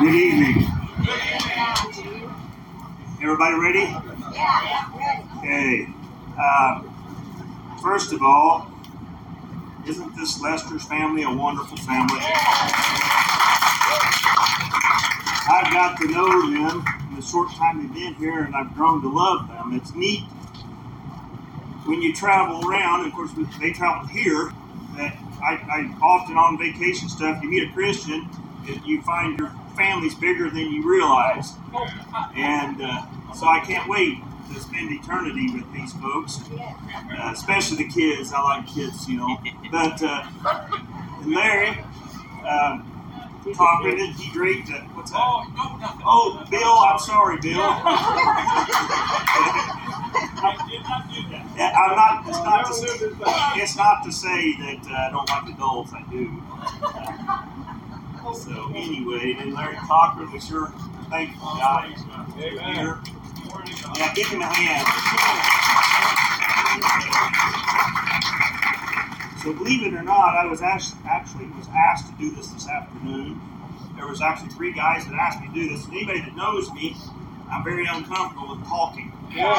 Good evening. Everybody ready? Yeah, ready. Okay. First of all, isn't this Lester's family a wonderful family? I've got to know them in the short time they've been here, and I've grown to love them. It's neat when you travel around. Of course, they travel here. That I often on vacation stuff, you meet a Christian, you find your family's bigger than you realize. And so I can't wait to spend eternity with these folks, especially the kids. I like kids, you know. But and Larry, talking, isn't he great? What's that? Oh, Bill, I'm sorry, Bill. I did not do that. I'm not. It's not to say that I don't like adults. I do. So anyway, and Larry Cochran, we sure thankful God here. Yeah, give him a hand. So believe it or not, I was actually asked to do this afternoon. There was actually 3 guys that asked me to do this. And anybody that knows me, I'm very uncomfortable with talking.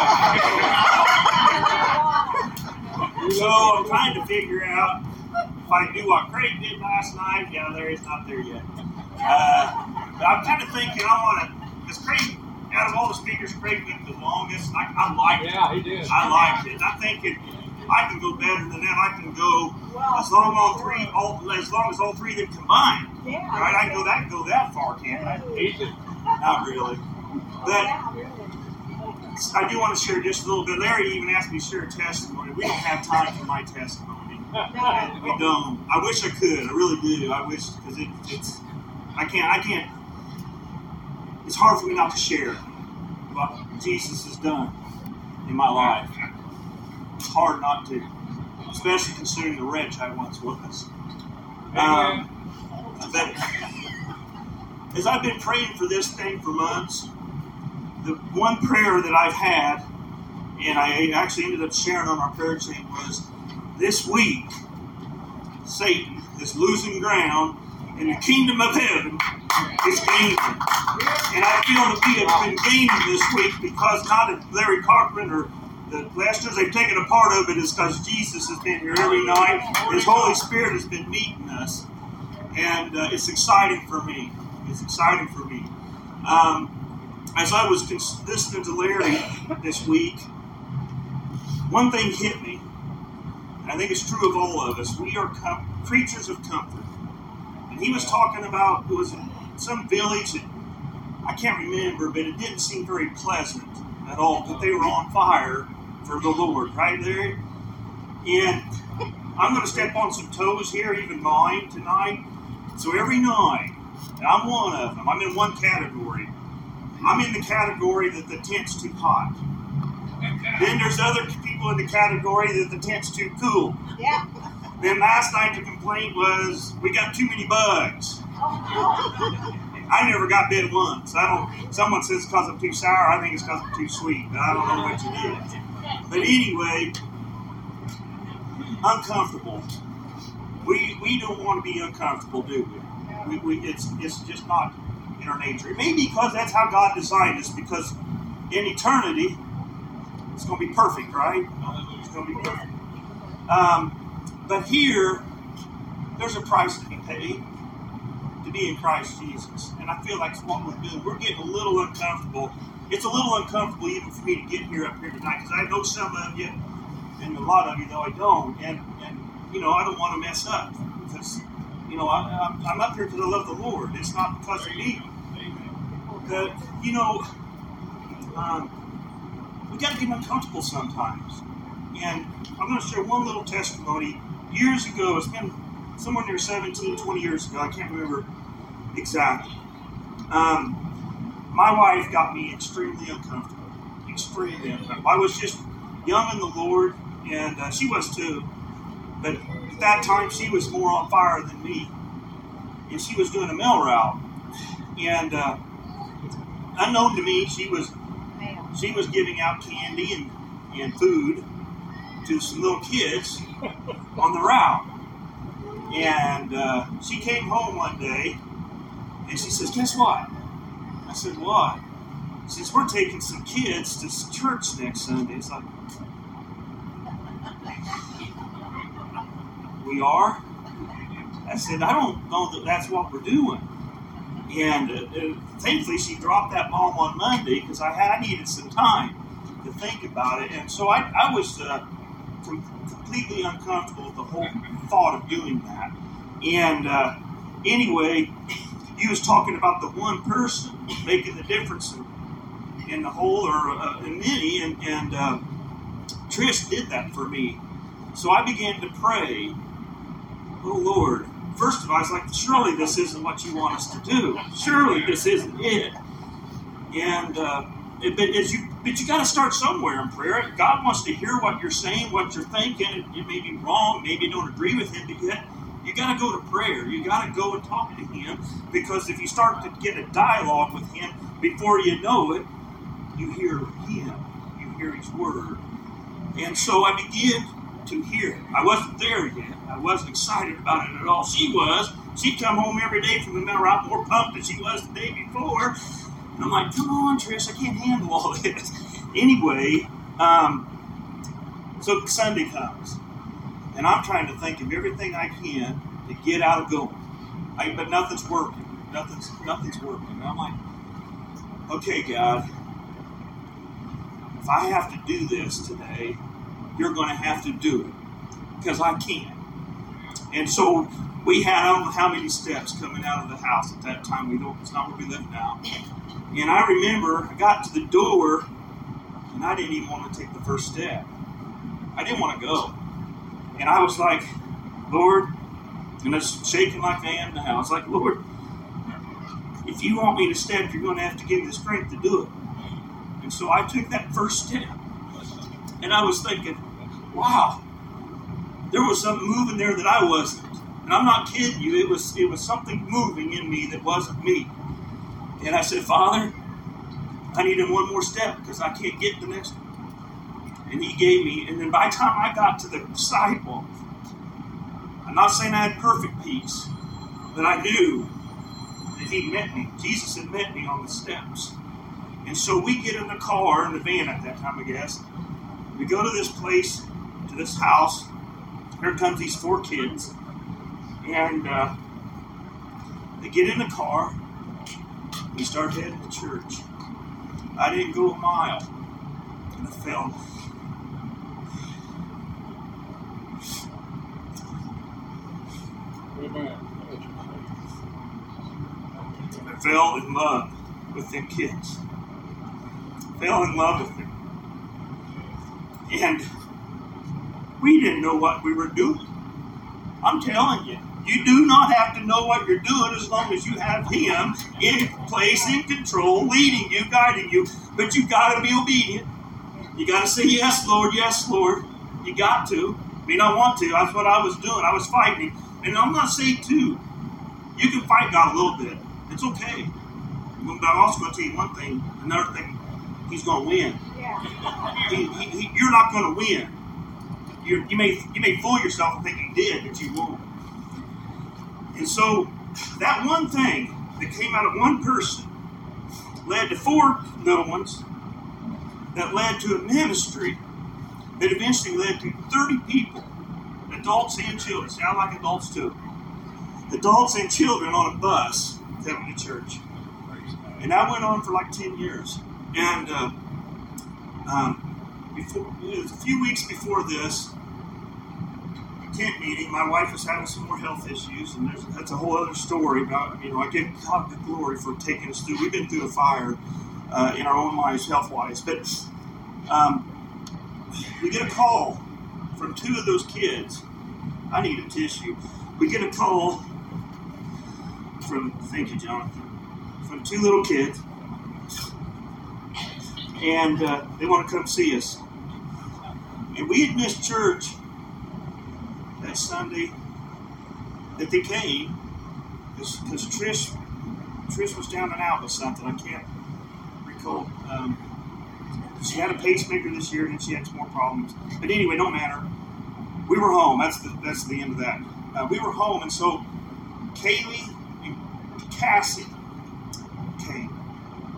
So I'm trying to figure out if I do what Craig did last night. Yeah, Larry's not there yet. But I'm kind of thinking I want to, because Craig, out of all the speakers, Craig went the longest. I liked it. Yeah, he did. I liked it. And I'm thinking I can go better than that. I can go as long as all 3 of them combined. Yeah. Right? I can go that far, can't I? Easy. Not really. But I do want to share just a little bit. Larry even asked me to share a testimony. We don't have time for my testimony. And we don't. I wish I could. I really do. I wish, because it's. I can't. It's hard for me not to share what Jesus has done in my life. It's hard not to, especially considering the wretch I once was. But as I've been praying for this thing for months, the one prayer that I've had, and I actually ended up sharing on our prayer chain, was this week, Satan is losing ground and the kingdom of heaven is gaining. And I feel that we have been gaining this week because not that Larry Cochran or the Lesters, they've taken a part of it is because Jesus has been here every night. His Holy Spirit has been meeting us. And it's exciting for me. It's exciting for me. As I was listening to Larry this week, one thing hit me. And I think it's true of all of us. We are creatures of comfort. And he was talking about, it was some village that I can't remember, but it didn't seem very pleasant at all, but they were on fire for the Lord. Right, Larry? And I'm going to step on some toes here, even mine tonight. So every night, and I'm one of them, I'm in one category. I'm in the category that the tent's too hot. Then there's other people in the category that the tent's too cool. Yeah. Then last night the complaint was, we got too many bugs. I never got bit once. Someone says it's because I'm too sour. I think it's because I'm too sweet. I don't know which it is. But anyway, uncomfortable. We don't want to be uncomfortable, do we? It's just not in our nature. It may be because that's how God designed us, because in eternity, it's going to be perfect, right? It's going to be perfect. But here, there's a price to be paid to be in Christ Jesus. And I feel like it's what we're doing. We're getting a little uncomfortable. It's a little uncomfortable even for me to get here up here tonight, because I know some of you, and a lot of you, though I don't. And you know, I don't want to mess up, because, you know, I'm up here because I love the Lord. It's not because of me. But, you know, we got to get uncomfortable sometimes. And I'm going to share one little testimony. Years ago, it's been somewhere near 17, 20 years ago. I can't remember exactly. My wife got me extremely uncomfortable. Extremely uncomfortable. I was just young in the Lord, and she was too. But at that time, she was more on fire than me. And she was doing a mail route. And unknown to me, she was giving out candy and food to some little kids on the route. And she came home one day, and she says, guess what? I said, what? Since we're taking some kids to church next Sunday. It's like, we are? I said, I don't know that that's what we're doing. And thankfully she dropped that bomb on Monday because I needed some time to think about it. And so I was completely uncomfortable with the whole thought of doing that. And anyway, he was talking about the one person making the difference in the whole or in many. And Trish did that for me. So I began to pray, oh Lord. First of all, I was like, surely this isn't what you want us to do. Surely this isn't it. And but you got to start somewhere in prayer. God wants to hear what you're saying, what you're thinking. It may be wrong, maybe you don't agree with Him, but yet you got to go to prayer. You got to go and talk to Him, because if you start to get a dialogue with Him, before you know it, you hear Him. You hear His Word. And so I began to hear it. I wasn't there yet. I wasn't excited about it at all. She was. She'd come home every day from the mill route more pumped than she was the day before. And I'm like, come on, Trish, I can't handle all this. Anyway, so Sunday comes, and I'm trying to think of everything I can to get out of going. But nothing's working. Nothing's working. And I'm like, okay, God, if I have to do this today, you're going to have to do it, because I can't. And so we had, I don't know how many steps coming out of the house at that time. It's not where we live now. And I remember I got to the door, and I didn't even want to take the first step. I didn't want to go. And I was like, Lord, and I was shaking like I am now. I was like, Lord, if you want me to step, you're going to have to give me the strength to do it. And so I took that first step. And I was thinking, wow, there was something moving there that I wasn't. And I'm not kidding you. It was something moving in me that wasn't me. And I said, Father, I need one more step because I can't get the next one. And He gave me. And then by the time I got to the sidewalk, I'm not saying I had perfect peace, but I knew that He met me. Jesus had met me on the steps. And so we get in the car, in the van at that time, I guess. We go to this place, to this house. Here comes these 4 kids. And they get in the car. We start heading to church. I didn't go a mile. And I fell. I fell in love with them kids. Fell in love with them. And we didn't know what we were doing. I'm telling you, you do not have to know what you're doing as long as you have Him in place, in control, leading you, guiding you. But you got to be obedient. You got to say, yes, Lord, yes, Lord. You got to. I mean, I want to. That's what I was doing. I was fighting. And I'm not saying too, you can fight God a little bit. It's okay. But I'm also going to tell you one thing, another thing. He's going to win. Yeah. You're not going to win. You may fool yourself and think you did, but you won't. And so that one thing that came out of one person led to 4 little ones, that led to a ministry that eventually led to 30 people, adults and children. Sound like adults too. Adults and children on a bus coming to church. And that went on for like 10 years. And it was a few weeks before this tent meeting, my wife was having some more health issues, and that's a whole other story about, I give God the glory for taking us through. We've been through a fire in our own lives, health-wise. But we get a call from 2 of those kids. I need a tissue. We get a call from, thank you, Jonathan, from 2 little kids. And they want to come see us. And we had missed church that Sunday that they came because Trish was down and out with something. I can't recall. She had a pacemaker this year, and she had some more problems. But anyway, don't matter. We were home. That's the end of that. We were home, and so Kaylee and Cassie came.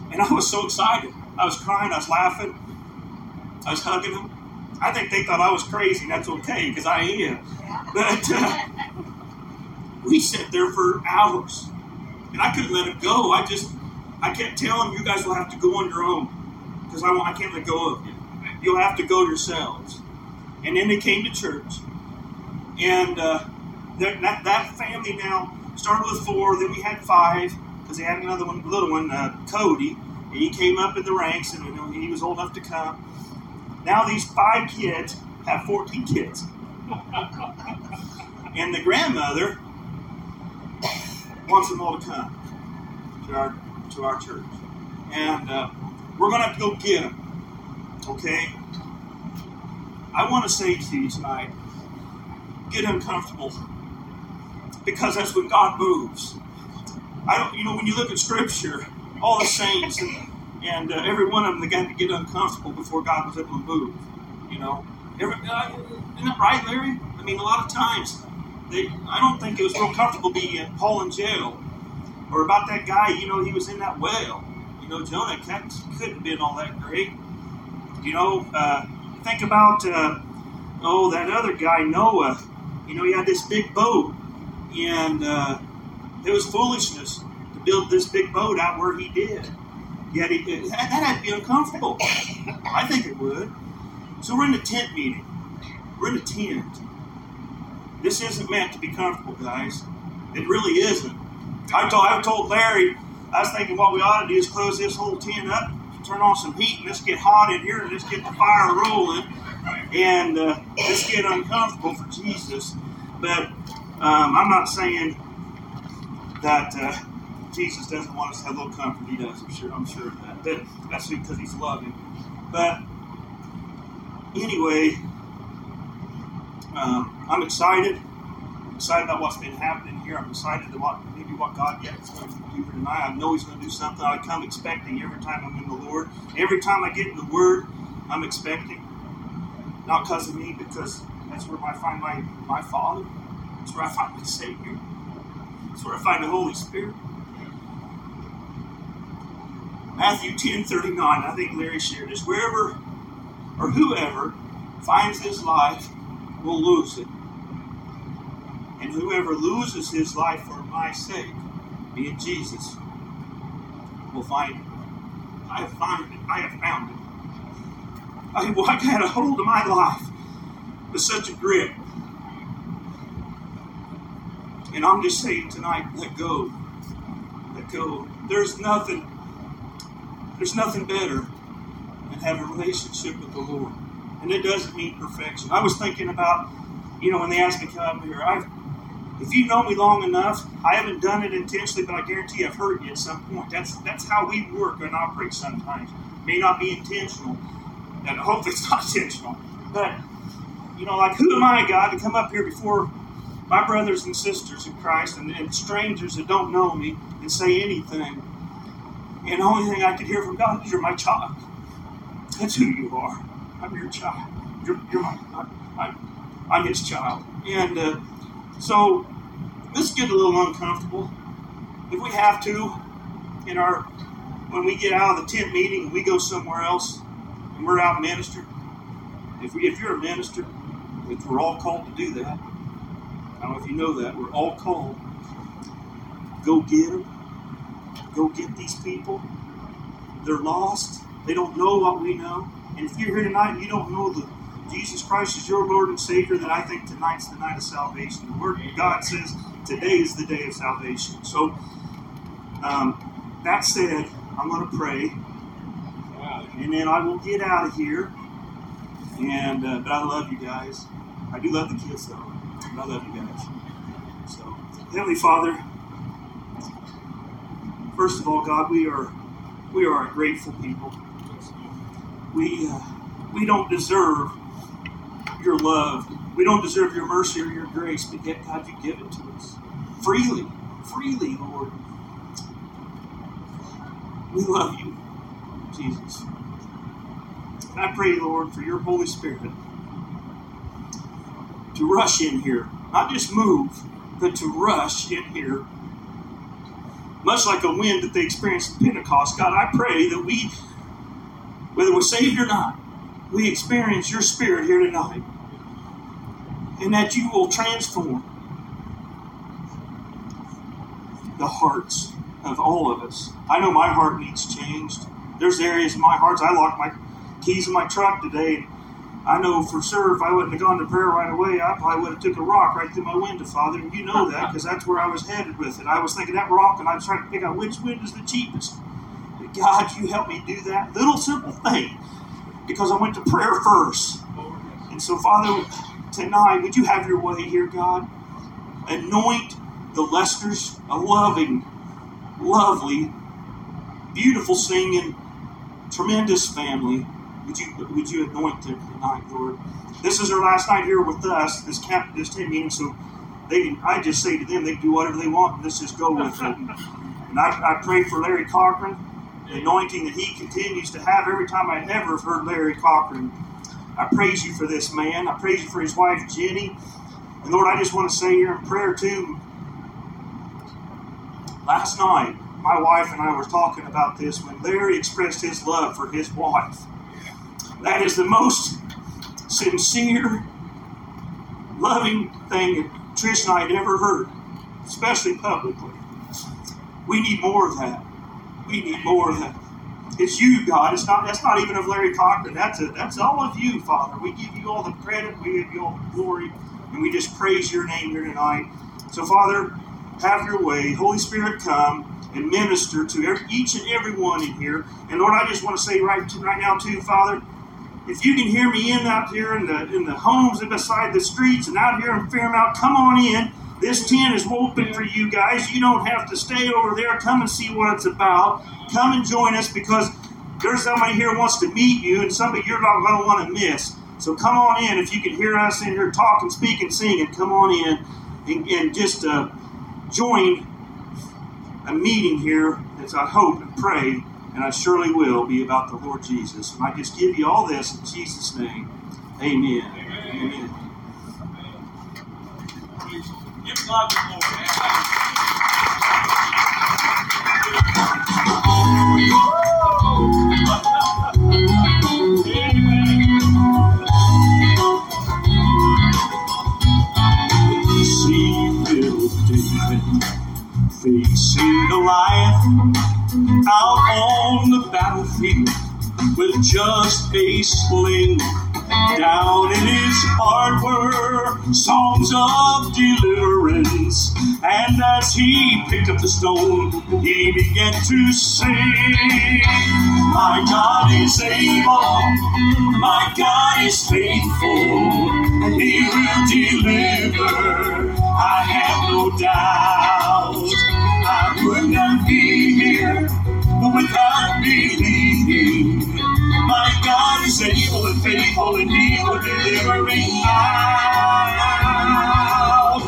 And I was so excited. I was crying, I was laughing, I was hugging them. I think they thought I was crazy, and that's okay, because I am. But we sat there for hours, and I couldn't let them go. I kept telling them, you guys will have to go on your own, because I can't let go of you. You'll have to go yourselves. And then they came to church, and that family now started with 4, then we had 5, because they had another one, little one, Cody, and he came up in the ranks, and he was old enough to come. Now these 5 kids have 14 kids. And the grandmother wants them all to come to our church. And we're going to have to go get them. Okay? I want to say to you tonight, get uncomfortable. Because that's when God moves. When you look at Scripture, all the saints and every one of them, they got to get uncomfortable before God was able to move. Isn't that right, Larry? I mean, a lot of times, I don't think it was real comfortable being Paul in jail. Or about that guy, he was in that whale. Jonah couldn't have been all that great. Think about, that other guy, Noah. He had this big boat. And it was foolishness to build this big boat out where he did. Yet that had to be uncomfortable. I think it would. So we're in a tent meeting. We're in a tent. This isn't meant to be comfortable, guys. It really isn't. I told Larry, I was thinking what we ought to do is close this whole tent up, turn on some heat, and let's get hot in here, and let's get the fire rolling, and let's get uncomfortable for Jesus. But I'm not saying that Jesus doesn't want us to have a little comfort. He does, I'm sure of that. But that's because he's loving. But anyway, I'm excited. I'm excited about what's been happening here. I'm excited about maybe what God is going to do here tonight. I know he's going to do something. I come expecting every time I'm in the Lord. Every time I get in the Word, I'm expecting. Not because of me, because that's where I find my Father. That's where I find my Savior. That's where I find the Holy Spirit. Matthew 10:39, I think Larry shared this. Wherever or whoever finds his life will lose it. And whoever loses his life for my sake, being Jesus, will find it. I have found it. I have found it. I had a hold of my life with such a grip. And I'm just saying tonight, let go. Let go. There's nothing better than having a relationship with the Lord. And it doesn't mean perfection. I was thinking about, when they asked me to come up here, if you know me long enough, I haven't done it intentionally, but I guarantee I've hurt you at some point. That's how we work and operate sometimes. It may not be intentional, and I hope it's not intentional. But, who am I, God, to come up here before my brothers and sisters in Christ and strangers that don't know me and say anything? And the only thing I could hear from God is, you're my child. That's who you are. I'm your child. I'm his child. And so let's get a little uncomfortable. If we have to, when we get out of the tent meeting and we go somewhere else and we're out ministering, if you're a minister, which we're all called to do that. I don't know if you know that. We're all called. Go get them. Go get these people. They're lost. They don't know what we know. And if you're here tonight and you don't know that Jesus Christ is your Lord and Savior, then I think tonight's the night of salvation. The Word of God says today is the day of salvation. So, that said, I'm going to pray. And then I will get out of here. And but I love you guys. I do love the kids, though. But I love you guys. So, Heavenly Father, first of all, God, we are a grateful people. We don't deserve your love. We don't deserve your mercy or your grace, but yet, God, you give it to us freely, Lord. We love you, Jesus. And I pray, Lord, for your Holy Spirit to rush in here, not just move, but to rush in here much like a wind that they experienced at Pentecost. God, I pray that we, whether we're saved or not, we experience your Spirit here tonight, and that you will transform the hearts of all of us. I know my heart needs changed. There's areas in my heart. I locked my keys in my truck today. I know for sure if I wouldn't have gone to prayer right away, I probably would have took a rock right through my window, Father. And you know that because that's where I was headed with it. I was thinking that rock, and I was trying to pick out which wind is the cheapest. But God, you help me do that little simple thing because I went to prayer first. And so, Father, tonight, would you have your way here, God? Anoint the Lesters, a loving, lovely, beautiful singing, tremendous family. Would you anoint them tonight, Lord? This is their last night here with us, this tent meeting, so I just say to them, they can do whatever they want, and let's just go with it. And I pray for Larry Cochran, the anointing that he continues to have every time I ever have heard Larry Cochran. I praise you for this man. I praise you for his wife, Jenny. And Lord, I just want to say here in prayer too, last night, my wife and I were talking about this when Larry expressed his love for his wife. That is the most sincere, loving thing that Trish and I had ever heard, especially publicly. We need more of that. We need more of that. It's you, God. That's not even of Larry Cochran. That's all of you, Father. We give you all the credit. We give you all the glory. And we just praise your name here tonight. So, Father, have your way. Holy Spirit, come and minister to each and every one in here. And Lord, I just want to say right now too, Father, if you can hear me out here in the homes and beside the streets and out here in Fairmount, come on in. This tent is open for you guys. You don't have to stay over there. Come and see what it's about. Come and join us because there's somebody here who wants to meet you and somebody you're not going to want to miss. So come on in. If you can hear us in here talking, speaking, singing, come on in and just join a meeting here that's, I hope and pray, and I surely will, be about the Lord Jesus. And I just give you all this in Jesus' name. Amen. Amen. Give God the glory. See little David facing Goliath out on the battlefield with just a sling. Down in his heart were songs of deliverance, and as he picked up the stone, he began to sing, my God is able, my God is faithful, and he will deliver, I have no doubt. I would not be here without believing. My God is able and faithful, and he will deliver me out.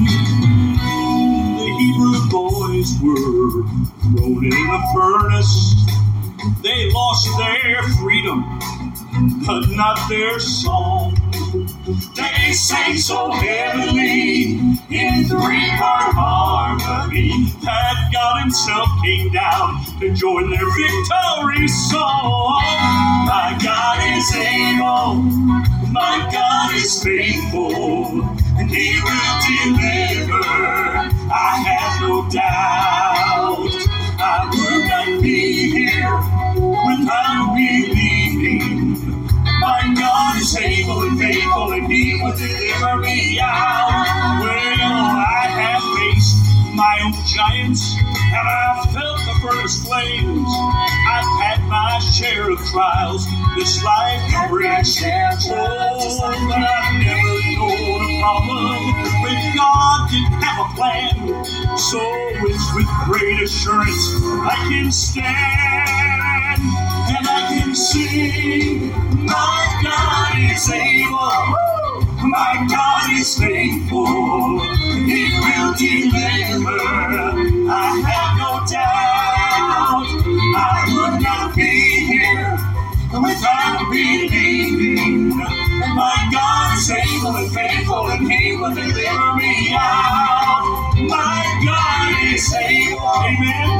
The Hebrew boys were thrown in the furnace. They lost their freedom, but not their song. They sang so heavily in three-part harmony that God himself came down to join their victory song. My God is able, my God is faithful, and he will deliver, I have no doubt. I would not be here without believing. My God is able and faithful, and he will deliver me out. Well, I have faced my own giants, and I've felt the furnace flames. I've had my share of trials this life brings. Oh, but I've never known a problem when God didn't have a plan. So it's with great assurance I can stand, and I can sing, my God is able, my God is faithful, he will deliver, I have no doubt. I would not be here without believing. My God is able and faithful, and he will deliver me out. My God is able, amen.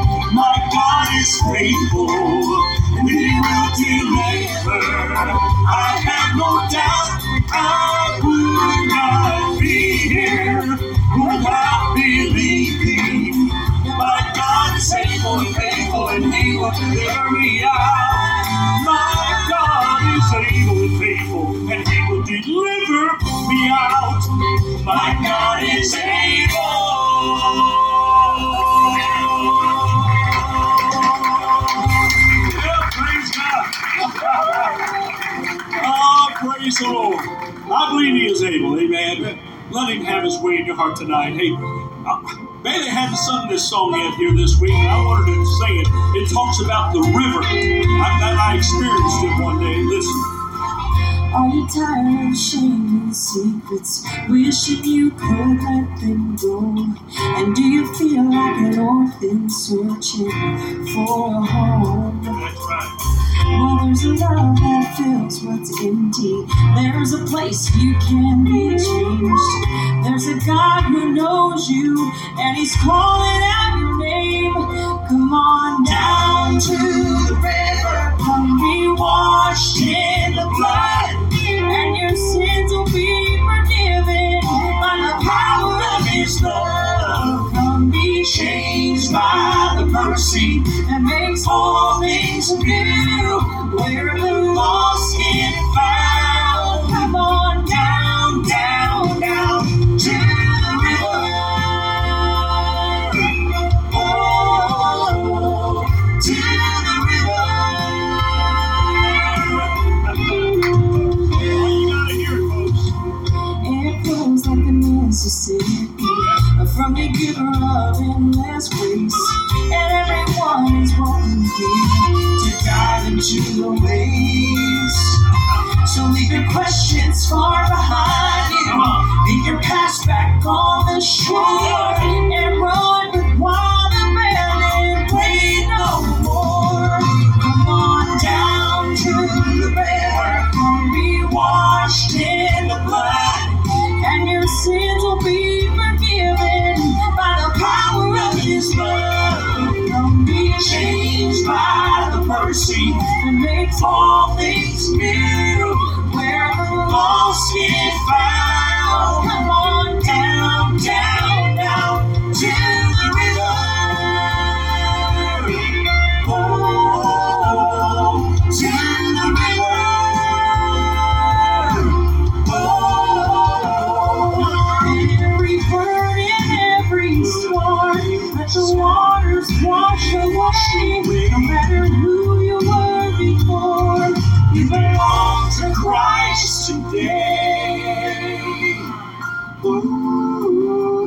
is faithful, and He will deliver. I have no doubt I would not be here without believing. My God is able and faithful, and He will deliver me out. My God is able and faithful, and He will deliver me out. My God is able. Yeah, praise God. Oh, praise the Lord. I believe He is able. Amen. Let Him have His way in your heart tonight. Hey, Bailey hasn't sung this song yet here this week, and I wanted to sing it. It talks about the river. I experienced it one day. Listen. Are you tired of shame and secrets, wishing you could let them go? And do you feel like an orphan searching for a home? That's right. Well, there's a love that fills what's empty. There's a place you can be changed. There's a God who knows you, and He's calling out your name. Come on down to the river, come be washed in the blood, and your sins will be forgiven by the power of His love. Come be changed by the mercy that makes all things new, where the lost get found. Come on down, down, down to the river. Oh, to the river. You gotta hear it, folks. It flows like the Mississippi, from the giver of endless grace, and everyone is welcome here to dive into the waves. So leave your questions far behind you, leave your past back on the shore, and run with wild abandon, wait no more. Come on down to the river, come be washed in the blood, and your sins will be forgiven by the power of His love. Come be changed by the mercy that makes all things new, where the lost get found. Come on down, down, down to the river. Oh, to the river. Every burden, every storm, let the waters wash away. No matter who you were before, you belong to Christ today. Ooh.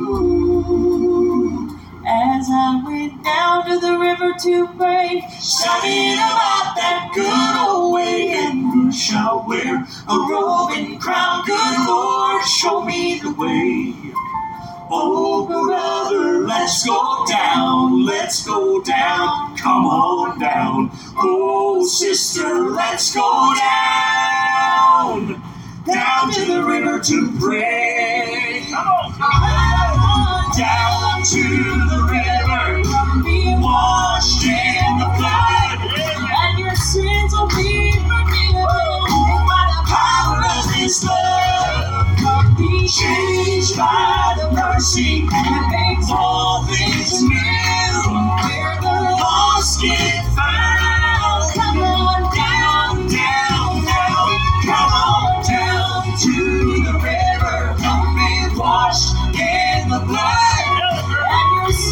As I went down to the river to pray, studying about that good old way, and who shall wear a robe and crown? Good Lord, show me the way. Oh, brother, let's go down, come on down. Oh, sister, let's go down, down to the river to pray. Come on, down to the river, be washed in the blood, and your sins will be forgiven by the power of His love. Be changed by the mercy that makes all things new, where the lost get found. Come on down, down, down, come on down to the river, come be washed in the blood, and your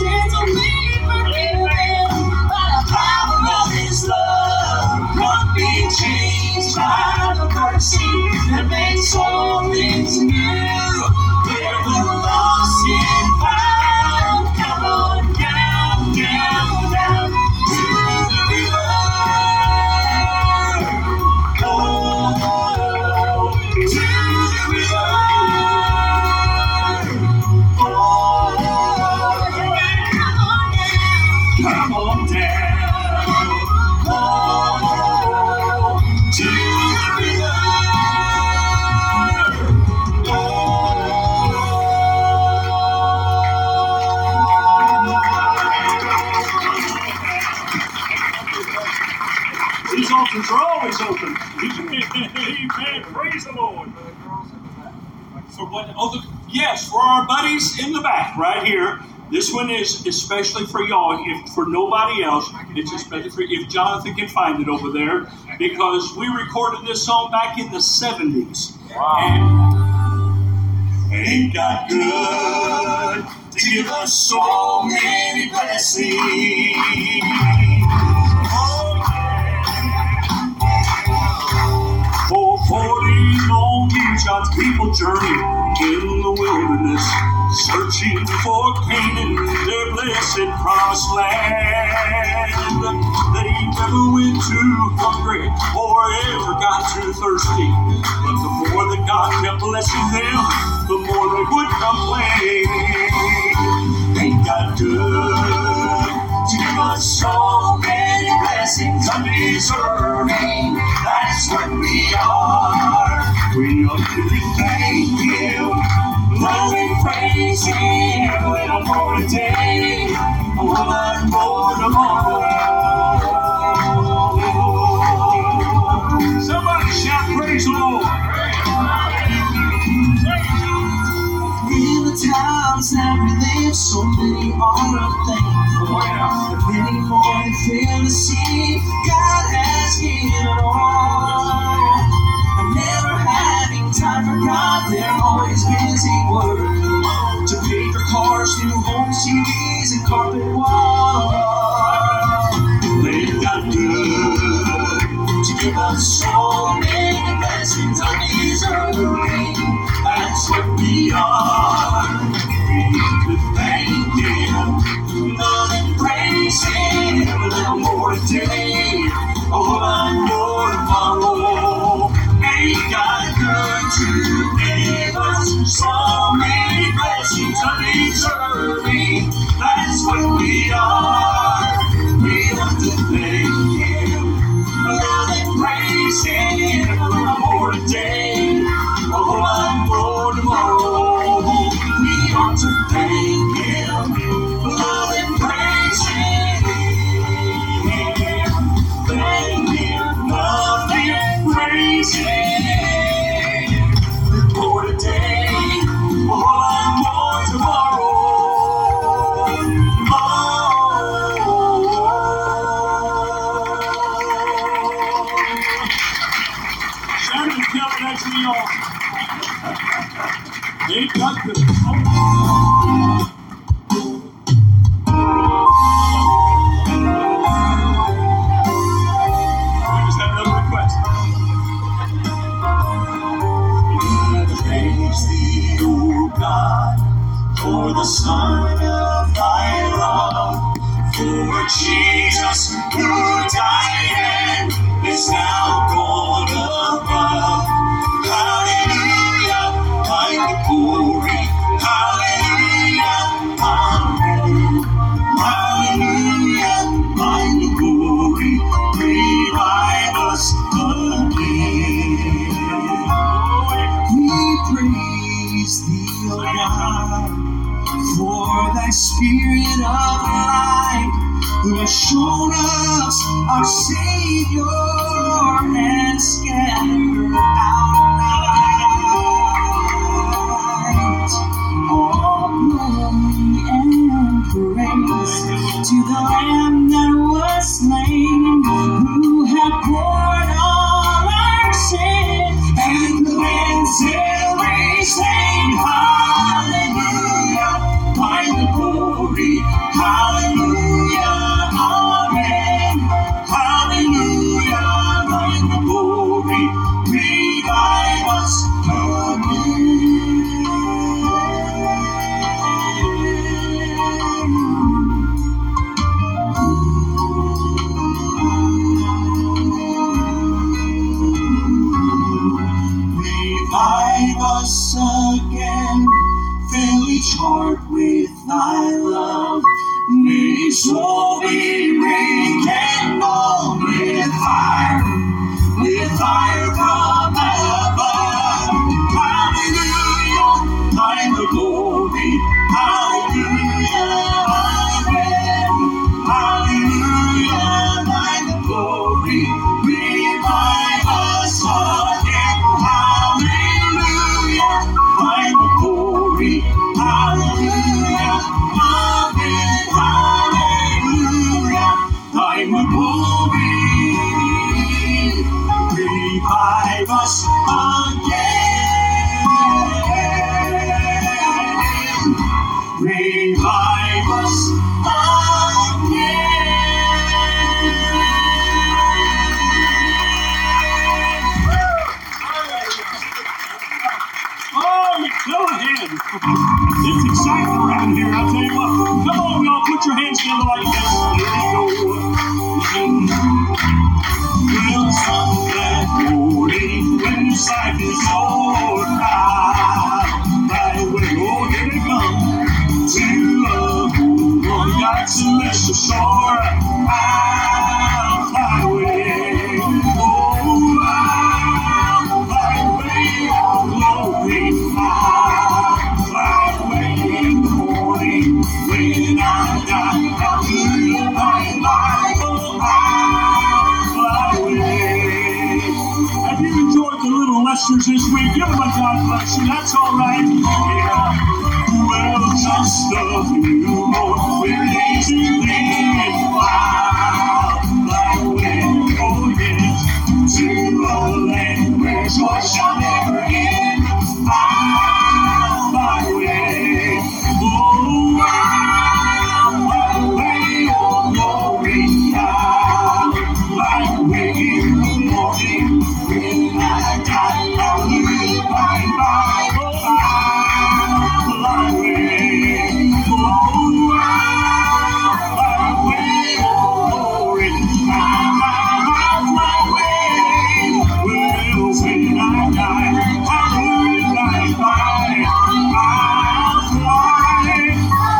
These altars are always open. Amen. Praise the Lord. For what? Oh, yes, for our buddies in the back, right here. This one is especially for y'all. If for nobody else, it's especially for if Jonathan can find it over there, because we recorded this song back in the 70s. Wow. And ain't God good to give us so many blessings? Oh yeah. For 40 long years, God's people journeyed in the wilderness, searching for Canaan, their blessed promised land. They never went too hungry or ever got too thirsty, but the more that God kept blessing them, the more they would complain. Ain't God good to give us so many blessings undeserving? That's what we are. We ought to thank Him, love and praise Him a little more today, a lot more tomorrow. Somebody shout praise the Lord. In the towns that we live, so many are unthankful, but many more that fail to see God has given all. And never having time for God, they're always busy working to pay for cars, new homes, TVs, and carpet walls. They've got good to give us so many blessings undeserving. That's what we are. We need to thank Him, love and praise Him a little more today, a whole lot more tomorrow. Ain't God good to give us so many blessings undeserving? That's what we are. We want to thank Him, love and praise Him a little more today, a whole lot more tomorrow. We want to thank Him, love and praise Him. Thank Him, love Him, praise Him. For today, a whole lot more tomorrow. Shannon, tell me next to y'all. Ain't got this. We just have another request. Praise Thee, O God, for the Son of Thy love, for Jesus who died and is now gone above. Hallelujah, thine the glory. Hallelujah, amen. Hallelujah, thine the glory. Revive us again. We praise Thee, O God, for Thy Spirit of light, who has shown us our Savior and scattered our light. All glory and praise to the Lamb that was slain, who had borne all our sin and cleansed every stain. Hallelujah, thine the glory. Hallelujah, amen. Hallelujah, thine the glory. in the glory. Revive us again. Revive us again. Oh, go ahead. It's exciting around here, I'll tell you what. Come on, y'all, put your hands together like this. Let it go. Well, some that morning when sight is all right. Right away, oh, here they come. To one God's celestial shore. I'll fly away. Oh, I'll fly away. Oh, glory. I'll fly away in the morning when I die. I'll live my life. Oh, I'll fly away. Have you enjoyed the little Lesters this week? Give them a God bless you. That's all right. Yeah. Well, just a few more lazy things. I'll fly away. Oh, yes. To a land where joy shall never end. I'll fly away. Oh, I'll fly away. Oh, glory. I'll fly away in the morning. When I die, I'll live by my oh, I'll fly away. Oh, I'll fly away. Oh, glory. I'll fly away. Well, when I die, I'll live by my I'll fly away.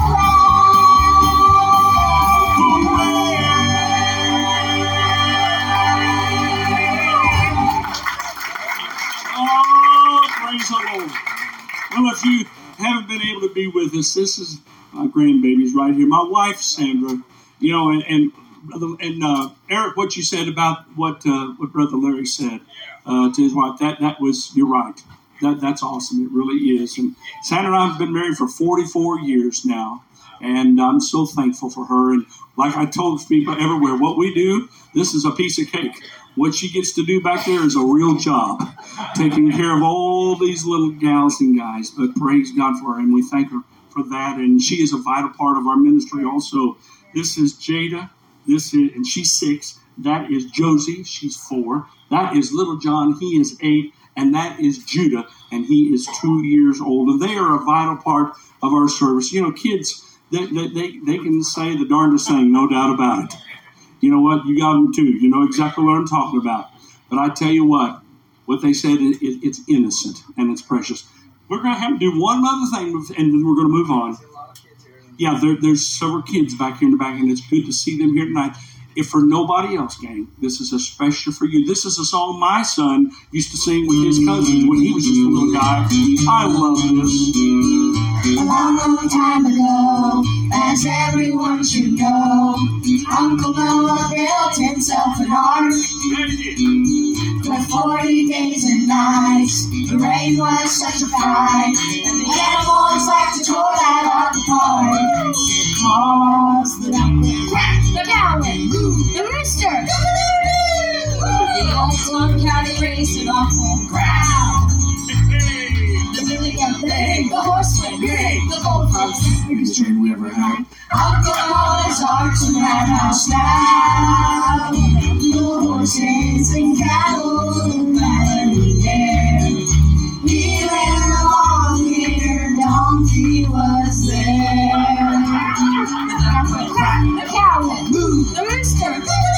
Oh, praise the Lord. Well, if you haven't been able to be with us, this is my grandbabies right here. My wife, Sandra, you know, and Eric, what you said about what Brother Larry said to his wife, that was, you're right. That's awesome. It really is. And Sandra and I have been married for 44 years now, and I'm so thankful for her. And like I told people everywhere, what we do, this is a piece of cake. What she gets to do back there is a real job, taking care of all these little gals and guys. But praise God for her, and we thank her for that. And she is a vital part of our ministry also. This is Jada, and she's 6. That is Josie, she's 4. That is little John, he is 8. And that is Judah, and he is 2 years old. And they are a vital part of our service. You know, kids, they can say the darndest thing, no doubt about it. You know what? You got them too. You know exactly what I'm talking about. But I tell you what they said, it's innocent and it's precious. We're going to have to do one other thing, and then we're going to move on. Yeah, there's several kids back here in the back, and it's good to see them here tonight. If for nobody else, gang, this is especially for you. This is a song my son used to sing with his cousins when he was just a little guy. I love this. A long, long time ago, as everyone should know, Uncle Noah built himself an ark. For 40 days and nights, the rain was such a fright, and the animals like to tore that ark apart. Cause the duck went quack, the cow went moo, the rooster the old tomcat raised an awful growl. The billy got big, the horse went big, the bullfrog's the biggest train we ever had. Uncle Noah's ark's a madhouse now. The horses and cattle valley there. We ran along here, donkey was there. The duck went quack, the cow went moo, the rooster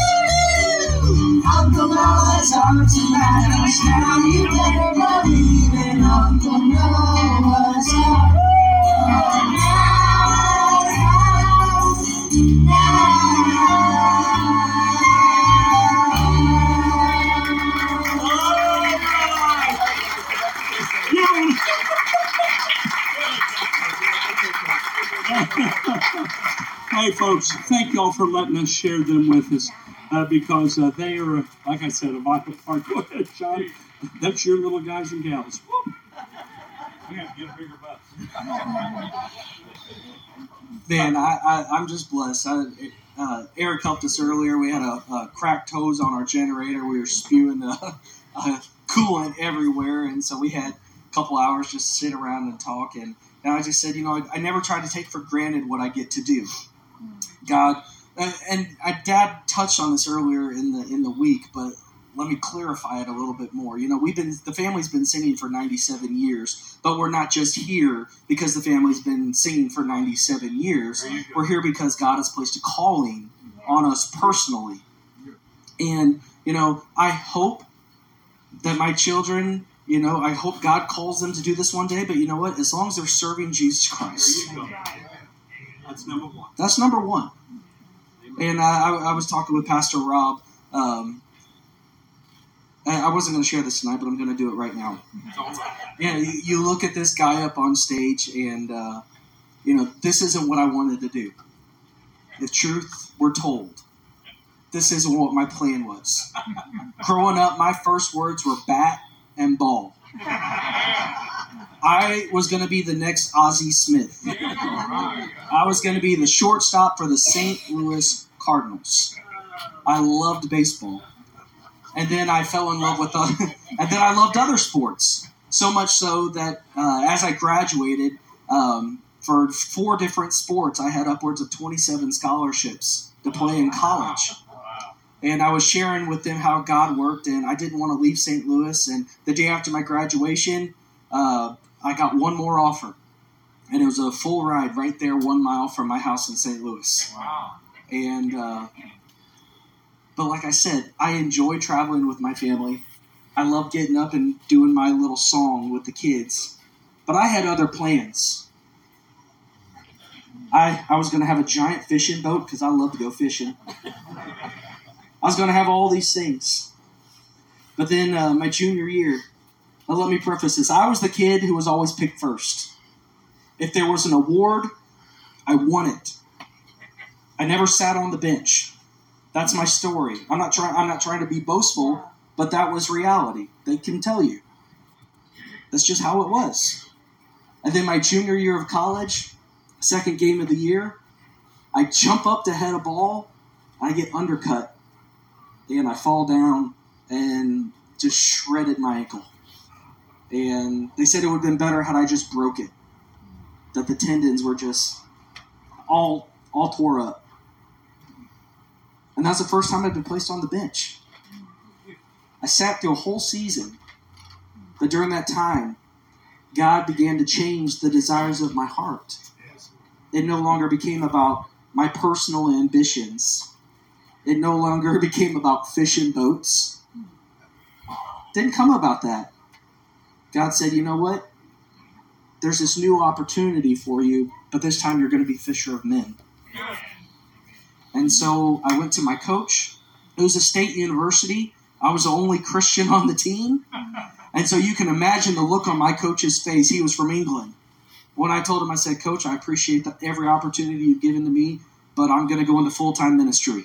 Uncle Noah's ark's a madhouse now. You better believe in Uncle Noah's ark. Hey, folks, thank y'all for letting us share them with us because they are, like I said, a vital part. Go ahead, Sean. That's your little guys and gals. Woo. We have to get a bigger bus. Man, I'm just blessed. Eric helped us earlier. We had a cracked hose on our generator. We were spewing coolant everywhere, and so we had a couple hours just to sit around and talk. And I just said, I never try to take for granted what I get to do. God, and Dad touched on this earlier in the week, but let me clarify it a little bit more. The family's been singing for 97 years, but we're not just here because the family's been singing for 97 years. We're here because God has placed a calling on us personally. And, I hope that my children, I hope God calls them to do this one day, but you know what? As long as they're serving Jesus Christ. There you go. That's number one. That's number one. And I was talking with Pastor Rob. I wasn't going to share this tonight, but I'm going to do it right now. Yeah, you look at this guy up on stage, and this isn't what I wanted to do. The truth, we're told. This isn't what my plan was. Growing up, my first words were bat and ball. I was going to be the next Ozzie Smith. I was going to be the shortstop for the St. Louis Cardinals. I loved baseball. And then I fell in love with and then I loved other sports. So much so that as I graduated, for 4 different sports, I had upwards of 27 scholarships to play in college. And I was sharing with them how God worked, and I didn't want to leave St. Louis. And the day after my graduation, I got one more offer. And it was a full ride right there 1 mile from my house in St. Louis. Wow. And but like I said, I enjoy traveling with my family. I love getting up and doing my little song with the kids. But I had other plans. I was going to have a giant fishing boat because I love to go fishing. I was going to have all these things. But then my junior year, let me preface this. I was the kid who was always picked first. If there was an award, I won it. I never sat on the bench. That's my story. I'm not trying to be boastful, but that was reality. They can tell you. That's just how it was. And then my junior year of college, second game of the year, I jump up to head a ball, I get undercut, and I fall down and just shredded my ankle. And they said it would have been better had I just broke it. That the tendons were just all tore up. And that's the first time I'd been placed on the bench. I sat through a whole season. But during that time, God began to change the desires of my heart. It no longer became about my personal ambitions. It no longer became about fishing boats. It didn't come about that. God said, you know what? There's this new opportunity for you, but this time you're going to be fisher of men. And so I went to my coach. It was a state university. I was the only Christian on the team. And so you can imagine the look on my coach's face. He was from England. When I told him, I said, Coach, I appreciate every opportunity you've given to me, but I'm going to go into full-time ministry.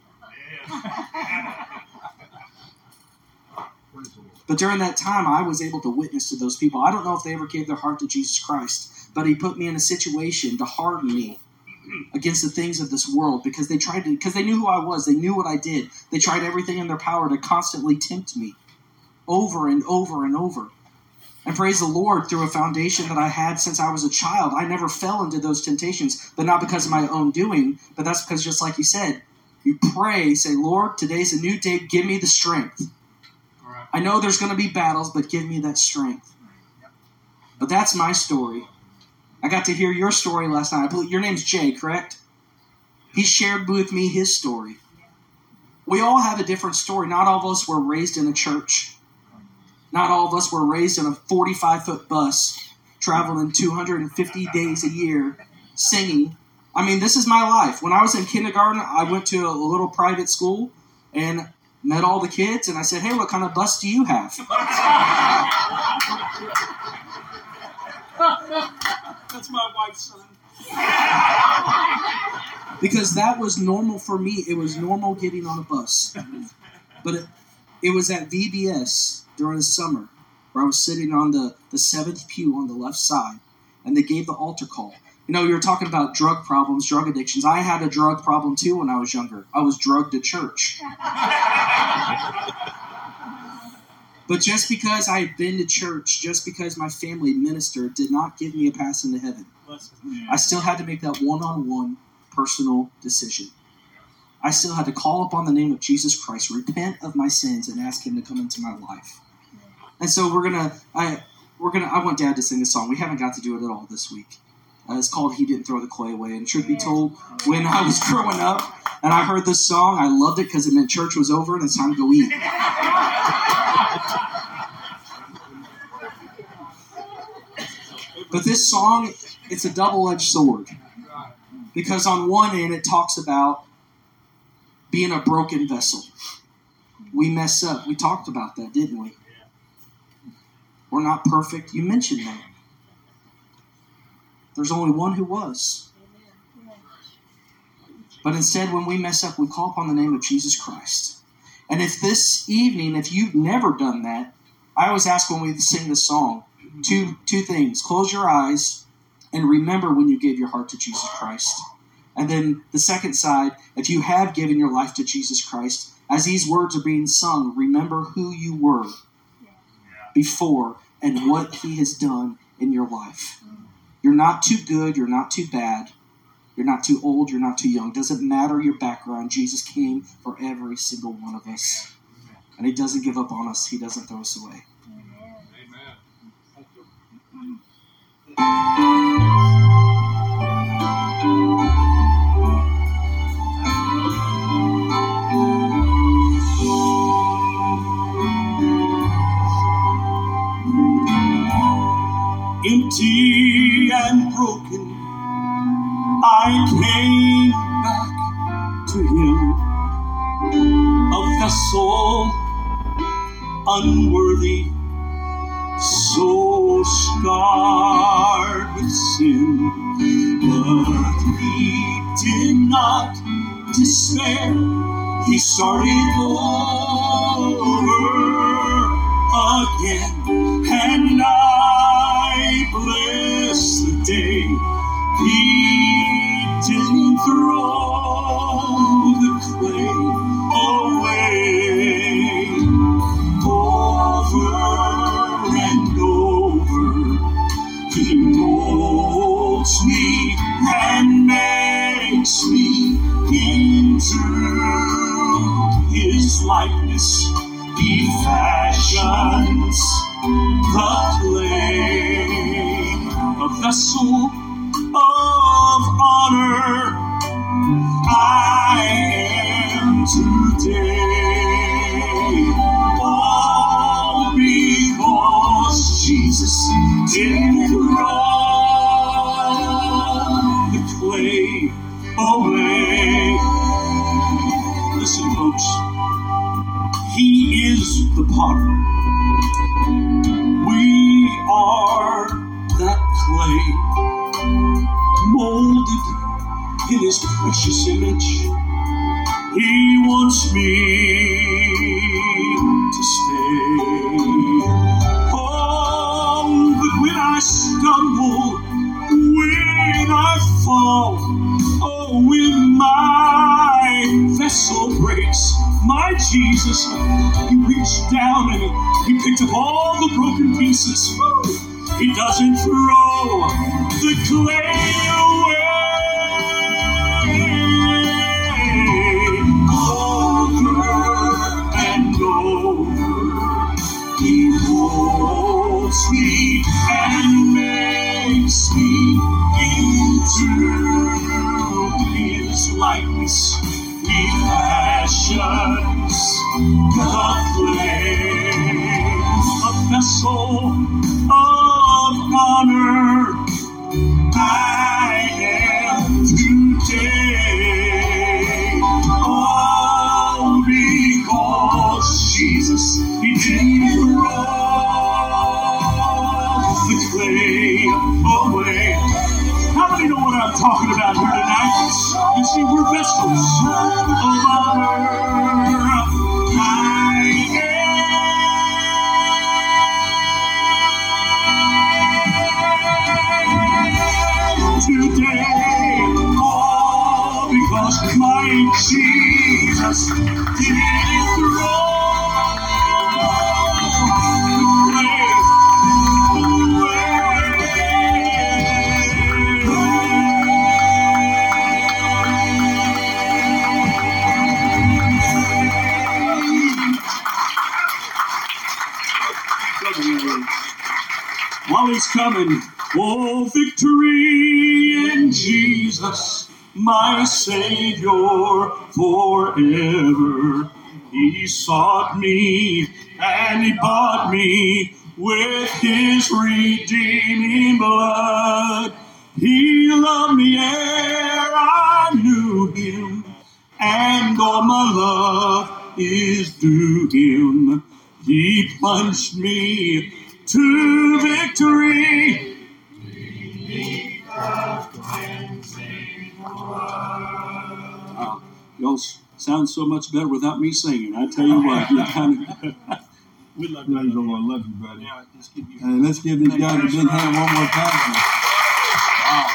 But during that time, I was able to witness to those people. I don't know if they ever gave their heart to Jesus Christ, but he put me in a situation to harden me against the things of this world because they knew who I was. They knew what I did. They tried everything in their power to constantly tempt me over and over and over. And praise the Lord, through a foundation that I had since I was a child, I never fell into those temptations, but not because of my own doing, but that's because, just like you said, you pray, say, Lord, today's a new day, give me the strength. Right. I know there's going to be battles, but give me that strength. But that's my story. I got to hear your story last night. I believe your name's Jay, correct? He shared with me his story. We all have a different story. Not all of us were raised in a church. Not all of us were raised in a 45-foot bus, traveling 250 days a year, singing. I mean, this is my life. When I was in kindergarten, I went to a little private school and met all the kids, and I said, hey, what kind of bus do you have? That's my wife's son. Because that was normal for me. It was normal getting on a bus. But it was at VBS during the summer where I was sitting on the 7th pew on the left side, and they gave the altar call. You know, you were talking about drug problems, drug addictions. I had a drug problem too when I was younger. I was drugged to church. But just because I had been to church, just because my family ministered, did not give me a pass into heaven. I still had to make that one-on-one personal decision. I still had to call upon the name of Jesus Christ, repent of my sins, and ask him to come into my life. And so I want Dad to sing a song. We haven't got to do it at all this week. It's called He Didn't Throw the Clay Away. And truth be told, when I was growing up and I heard this song, I loved it because it meant church was over and it's time to go eat. But this song, it's a double-edged sword. Because on one end, it talks about being a broken vessel. We mess up. We talked about that, didn't we? We're not perfect. You mentioned that. There's only one who was. But instead, when we mess up, we call upon the name of Jesus Christ. And if this evening, if you've never done that, I always ask when we sing this song, two things. Close your eyes and remember when you gave your heart to Jesus Christ. And then the second side, if you have given your life to Jesus Christ, as these words are being sung, remember who you were before and what he has done in your life. You're not too good. You're not too bad. You're not too old. You're not too young. Doesn't matter your background. Jesus came for every single one of us. And he doesn't give up on us. He doesn't throw us away. Empty and broken, I came back to him, a vessel unworthy, so scarred with sin. But he did not despair. He started over again, and I bless the day he didn't throw the clay away. Over and over he molds me and makes me into his likeness. He fashions the clay, a vessel of honor I am today. All because Jesus didn't throw the clay away. Listen, folks, he is the potter. We are that clay, molded in his precious image. He wants me to stay. Oh, but when I stumble, when I fall, oh, when my vessel breaks, my Jesus, he reached down and he picked up all the broken pieces. He doesn't throw the clay away. Over and over, he holds me and makes me into his likeness. He fashions the clay, a vessel of honor I am today. All because Jesus, he didn't throw the clay away. How many know what I'm talking about here tonight? You see, we're vessels of honor. I am today. While he's coming, oh, victory in Jesus, my Savior forever. He sought me and he bought me with his redeeming blood. He loved me ere I knew him, and all my love is due him. He plunged me to victory. Y'all sound so much better without me singing. I tell you what, you kind of. We love you. Praise the Lord. Love you, buddy. Yeah, let's give these guys a big hand one more time. Wow.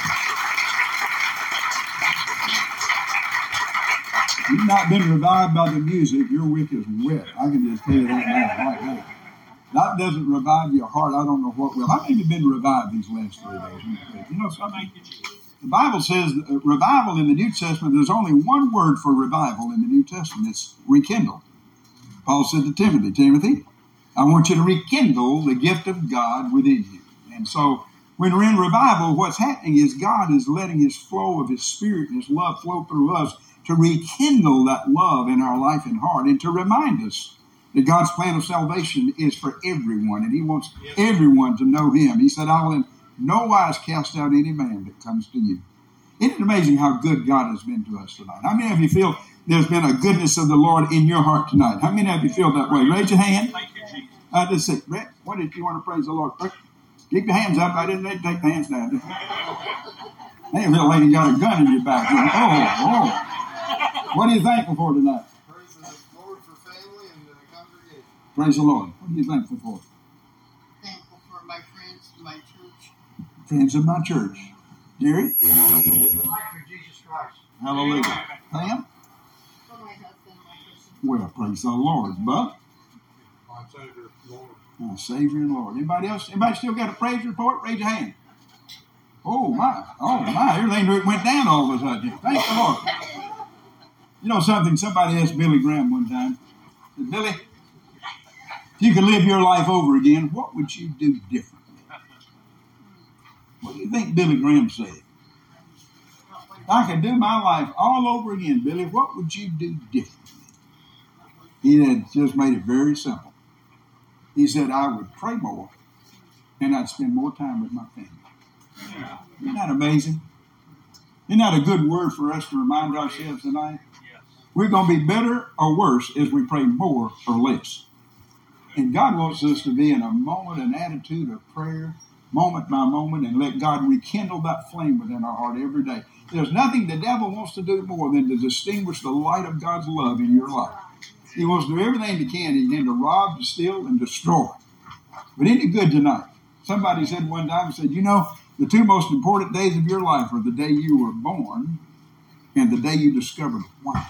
You've not been revived by the music. Your wick is wet. I can just tell you that now, right now. That doesn't revive your heart. I don't know what will. How many have been revived these last 3 days? You know something? The Bible says revival in the New Testament, there's only one word for revival in the New Testament. It's rekindle. Paul said to Timothy, I want you to rekindle the gift of God within you. And so when we're in revival, what's happening is God is letting his flow of his spirit and his love flow through us to rekindle that love in our life and heart and to remind us that God's plan of salvation is for everyone, and he wants everyone to know him. He said, I will in no wise cast out any man that comes to you. Isn't it amazing how good God has been to us tonight? How many of you feel there's been a goodness of the Lord in your heart tonight? How many of you feel that way? Raise your hand. Just say, Brett, what did you want to praise the Lord? Keep your hands up. I didn't take the hands down. Hey, little lady got a gun in your back. Oh. What are you thankful for tonight? Praise the Lord for family and congregation. Praise the Lord. What are you thankful for? Thankful for my friends and my church. Friends of my church. Jerry? For Jesus Christ. Hallelujah. Pam? For my husband, my person. Well, praise the Lord. Buck? My Savior, Lord. My Savior and Lord. Anybody else? Anybody still got a praise report? Raise your hand. Oh, my. Everything went down all of a sudden. Thank the Lord. You know something? Somebody asked Billy Graham one time. Said, Billy, if you could live your life over again, what would you do differently? What do you think Billy Graham said? If I could do my life all over again, Billy, what would you do differently? He had just made it very simple. He said, I would pray more and I'd spend more time with my family. Isn't that amazing? Isn't that a good word for us to remind ourselves tonight? We're going to be better or worse as we pray more or less. And God wants us to be in a moment, an attitude of prayer, moment by moment, and let God rekindle that flame within our heart every day. There's nothing the devil wants to do more than to distinguish the light of God's love in your life. He wants to do everything he can to rob, to steal, and destroy. But isn't it good tonight? Somebody said one time, you know, the two most important days of your life are the day you were born and the day you discovered why.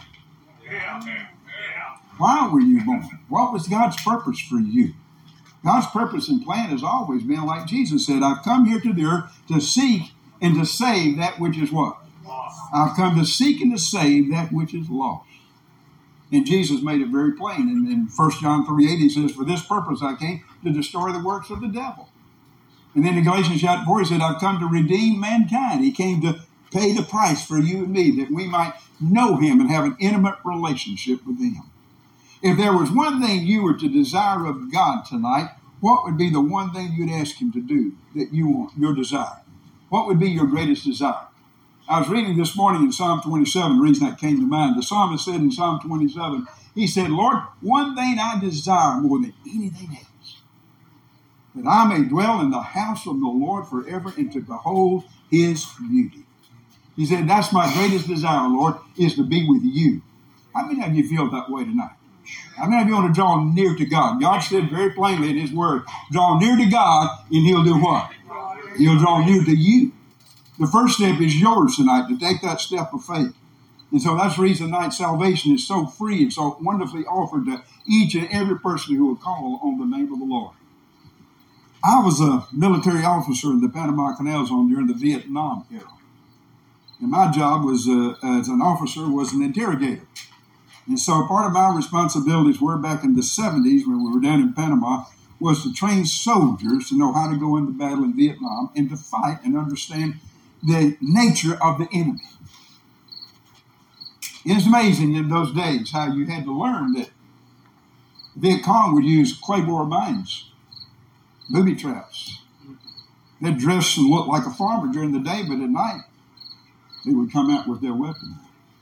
Why were you born? What was God's purpose for you? God's purpose and plan has always been, like Jesus said, I've come here to the earth to seek and to save that which is what? Lost. I've come to seek and to save that which is lost. And Jesus made it very plain. In 1 John 3:8, he says, for this purpose I came to destroy the works of the devil. And then in Galatians chapter 4, he said, I've come to redeem mankind. He came to pay the price for you and me, that we might know him and have an intimate relationship with him. If there was one thing you were to desire of God tonight, what would be the one thing you'd ask him to do that you want, your desire? What would be your greatest desire? I was reading this morning in Psalm 27, the reason that came to mind. The psalmist said in Psalm 27, he said, Lord, one thing I desire more than anything else, that I may dwell in the house of the Lord forever and to behold his beauty. He said, that's my greatest desire, Lord, is to be with you. How many of you feel that way tonight? How many of you want to draw near to God? God said very plainly in his word, draw near to God and he'll do what? He'll draw near to you. The first step is yours tonight, to take that step of faith. And so that's the reason tonight salvation is so free and so wonderfully offered to each and every person who will call on the name of the Lord. I was a military officer in the Panama Canal Zone during the Vietnam era. And my job was, as an officer, was an interrogator. And so part of my responsibilities were back in the 70s when we were down in Panama was to train soldiers to know how to go into battle in Vietnam and to fight and understand the nature of the enemy. It's amazing in those days how you had to learn that Viet Cong would use claymore mines, booby traps. They'd dress and look like a farmer during the day, but at night they would come out with their weapons.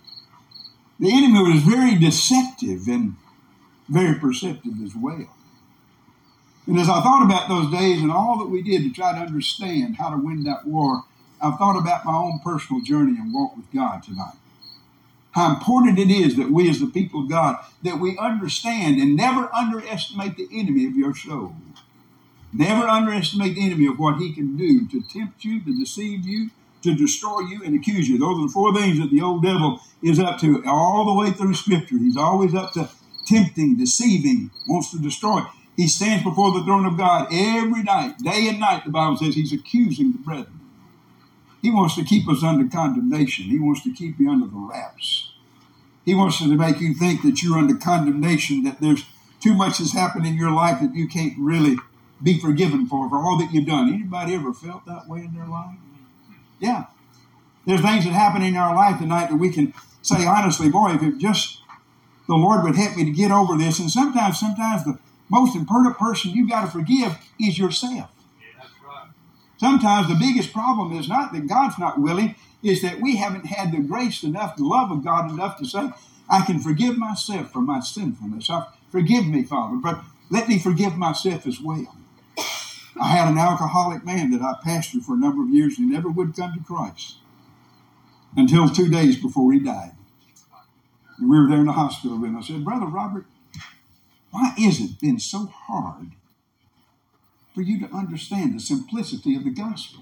The enemy was very deceptive and very perceptive as well. And as I thought about those days and all that we did to try to understand how to win that war, I've thought about my own personal journey and walk with God tonight. How important it is that we as the people of God, that we understand and never underestimate the enemy of your soul. Never underestimate the enemy of what he can do to tempt you, to deceive you, to destroy you, and accuse you. Those are the four things that the old devil is up to all the way through Scripture. He's always up to tempting, deceiving, wants to destroy. He stands before the throne of God every night, day and night, the Bible says he's accusing the brethren. He wants to keep us under condemnation. He wants to keep you under the wraps. He wants to make you think that you're under condemnation, that there's too much has happened in your life that you can't really be forgiven for all that you've done. Anybody ever felt that way in their life? Yeah. There's things that happen in our life tonight that we can say honestly, boy, if it just the Lord would help me to get over this. And sometimes the most important person you got to forgive is yourself. Sometimes the biggest problem is not that God's not willing, is that we haven't had the grace enough, the love of God enough to say, I can forgive myself for my sinfulness. Forgive me, Father, but let me forgive myself as well. I had an alcoholic man that I pastored for a number of years and he never would come to Christ until 2 days before he died. And we were there in the hospital and I said, Brother Robert, why is it been so hard for you to understand the simplicity of the gospel?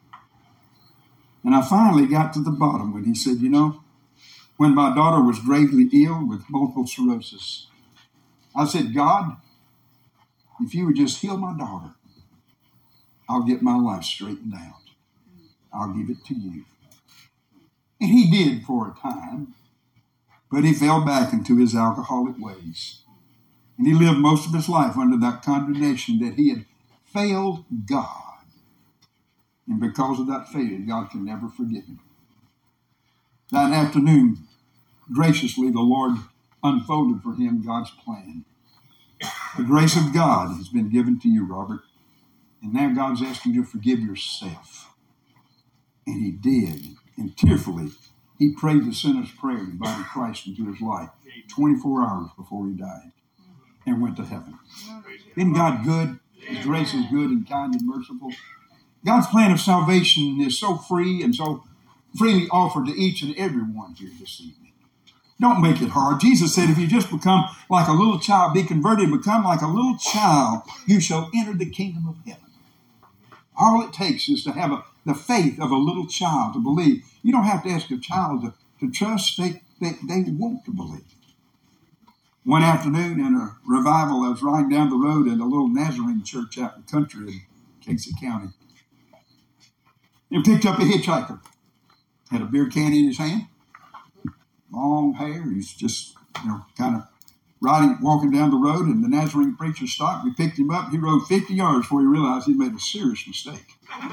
And I finally got to the bottom when he said, when my daughter was gravely ill with multiple sclerosis, I said, God, if you would just heal my daughter, I'll get my life straightened out. I'll give it to you. And he did for a time, but he fell back into his alcoholic ways. And he lived most of his life under that condemnation that he had failed God. And because of that failure, God can never forgive him. That afternoon, graciously, the Lord unfolded for him God's plan. The grace of God has been given to you, Robert. And now God's asking you to forgive yourself. And he did. And tearfully, he prayed the sinner's prayer and invited Christ into his life 24 hours before he died and went to heaven. Isn't God good? His grace is good and kind and merciful. God's plan of salvation is so free and so freely offered to each and every one here this evening. Don't make it hard. Jesus said, if you just become like a little child, be converted, become like a little child, you shall enter the kingdom of heaven. All it takes is to have the faith of a little child to believe. You don't have to ask a child to trust. They want to believe. One afternoon in a revival, I was riding down the road in a little Nazarene church out in the country in Casey County. And picked up a hitchhiker. Had a beer can in his hand. Long hair. He's just, kind of walking down the road, and the Nazarene preacher stopped. We picked him up. He rode 50 yards before he realized he made a serious mistake.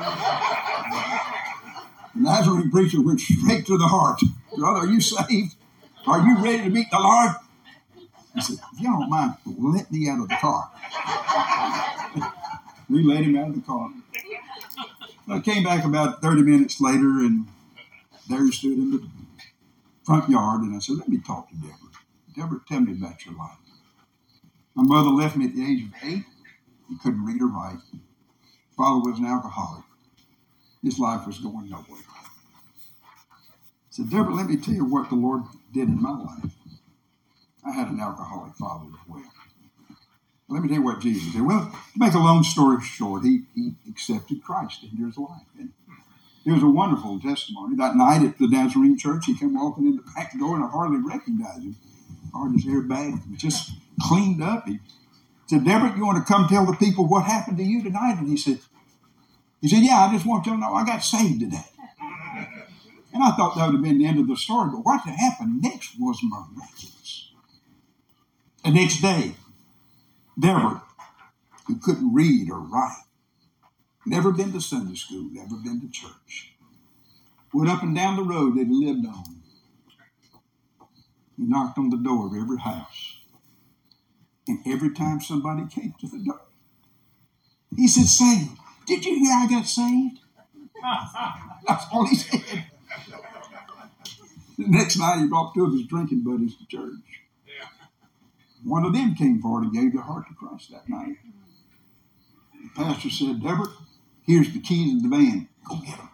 The Nazarene preacher went straight to the heart. Brother, are you saved? Are you ready to meet the Lord? He said, if you don't mind, let me out of the car. We let him out of the car. I came back about 30 minutes later, and there he stood in the front yard, and I said, let me talk to Deborah. Deborah, tell me about your life. My mother left me at the age of 8. He couldn't read or write. Father was an alcoholic. His life was going nowhere. I said, Deborah, let me tell you what the Lord did in my life. I had an alcoholic father as well. Let me tell you what Jesus did. Well, to make a long story short, he accepted Christ into his life. And It was a wonderful testimony. That night at the Nazarene Church, he came walking in the back door, and I hardly recognized him. Hard his hair back, just cleaned up. He said, "Deborah, you want to come tell the people what happened to you tonight?" And he said, "Yeah, I just want you to know I got saved today." And I thought that would have been the end of the story, but what happened next was miraculous. The next day, Deborah, who couldn't read or write, never been to Sunday school, never been to church, went up and down the road that he lived on. He knocked on the door of every house. And every time somebody came to the door, he said, "Saved. Did you hear I got saved?" That's all he said. The next night he brought two of his drinking buddies to church. One of them came forward and gave their heart to Christ that night. The pastor said, "Deborah, here's the keys of the van. Go get them."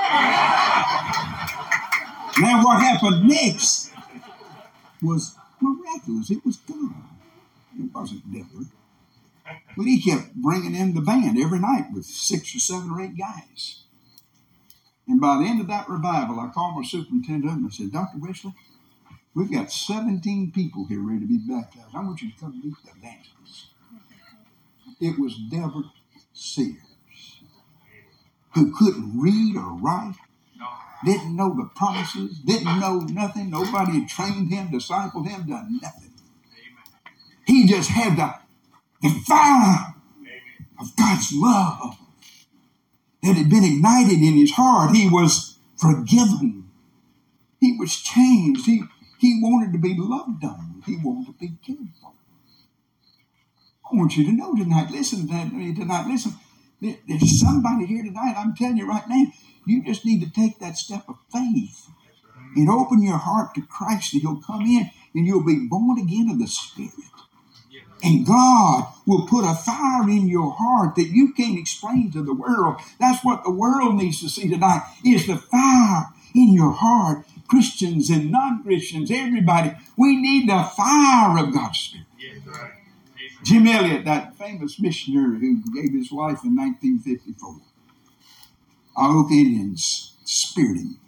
Now what happened next was miraculous. It was God. It wasn't Deborah. But he kept bringing in the band every night with 6 or 7 or 8 guys. And by the end of that revival, I called my superintendent and I said, "Dr. Wesley, we've got 17 people here ready to be baptized. I want you to come meet the evangelists." It was Deborah Sears, who couldn't read or write, didn't know the promises, didn't know nothing. Nobody had trained him, discipled him, done nothing. He just had the fire of God's love that had been ignited in his heart. He was forgiven. He was changed. He wanted to be loved on. He wanted to be cared for. I want you to know tonight, listen to me tonight, listen. There's somebody here tonight, I'm telling you right now, you just need to take that step of faith and open your heart to Christ, and he'll come in and you'll be born again of the Spirit. And God will put a fire in your heart that you can't explain to the world. That's what the world needs to see tonight, is the fire in your heart. Christians and non-Christians, everybody, we need the fire of God's Spirit. Yes, right. Jim Elliot, that famous missionary who gave his life in 1954. Our Indians speared him.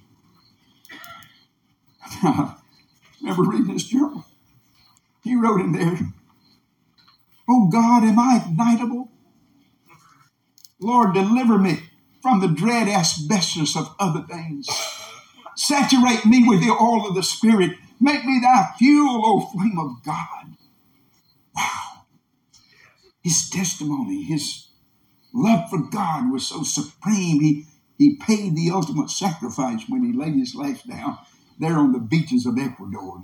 I remember reading his journal. He wrote in there, "Oh God, am I ignitable? Lord, deliver me from the dread asbestos of other things. Saturate me with the oil of the Spirit. Make me thy fuel, O flame of God." Wow. His testimony, his love for God was so supreme. He paid the ultimate sacrifice when he laid his life down there on the beaches of Ecuador,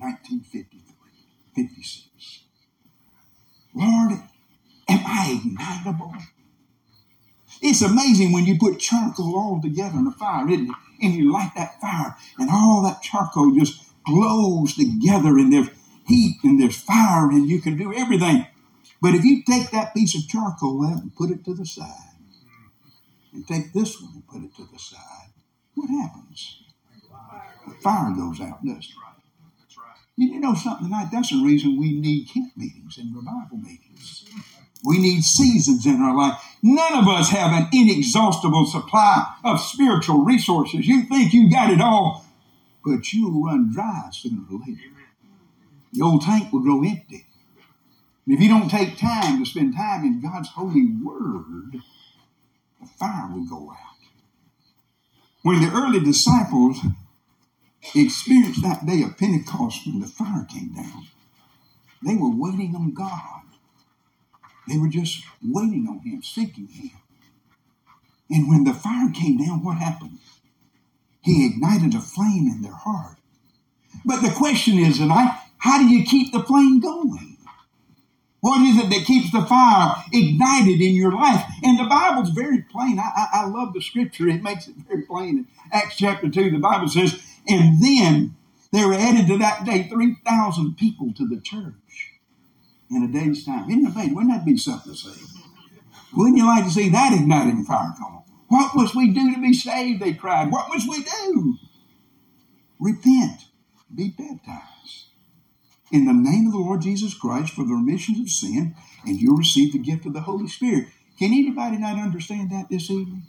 1956. Lord, am I ignitable? It's amazing when you put charcoal all together in a fire, isn't it? And you light that fire, and all that charcoal just glows together, and there's heat and there's fire, and you can do everything. But if you take that piece of charcoal out and put it to the side, and take this one and put it to the side, what happens? The fire goes out, doesn't it? You know something tonight? That's the reason we need camp meetings and revival meetings. We need seasons in our life. None of us have an inexhaustible supply of spiritual resources. You think you got it all, but you'll run dry sooner or later. The old tank will grow empty. And if you don't take time to spend time in God's holy word, the fire will go out. When the early disciples experienced that day of Pentecost when the fire came down, they were waiting on God. They were just waiting on him, seeking him. And when the fire came down, what happened? He ignited a flame in their heart. But the question is tonight, how do you keep the flame going? What is it that keeps the fire ignited in your life? And the Bible's very plain. I love the scripture. It makes it very plain. In Acts chapter 2, the Bible says, "And then there were added to that day 3,000 people to the church in a day's time." Isn't it amazing? Wouldn't that be something to see? Wouldn't you like to see that igniting fire come on? What must we do to be saved? They cried. What must we do? Repent. Be baptized in the name of the Lord Jesus Christ for the remission of sin, and you'll receive the gift of the Holy Spirit. Can anybody not understand that this evening?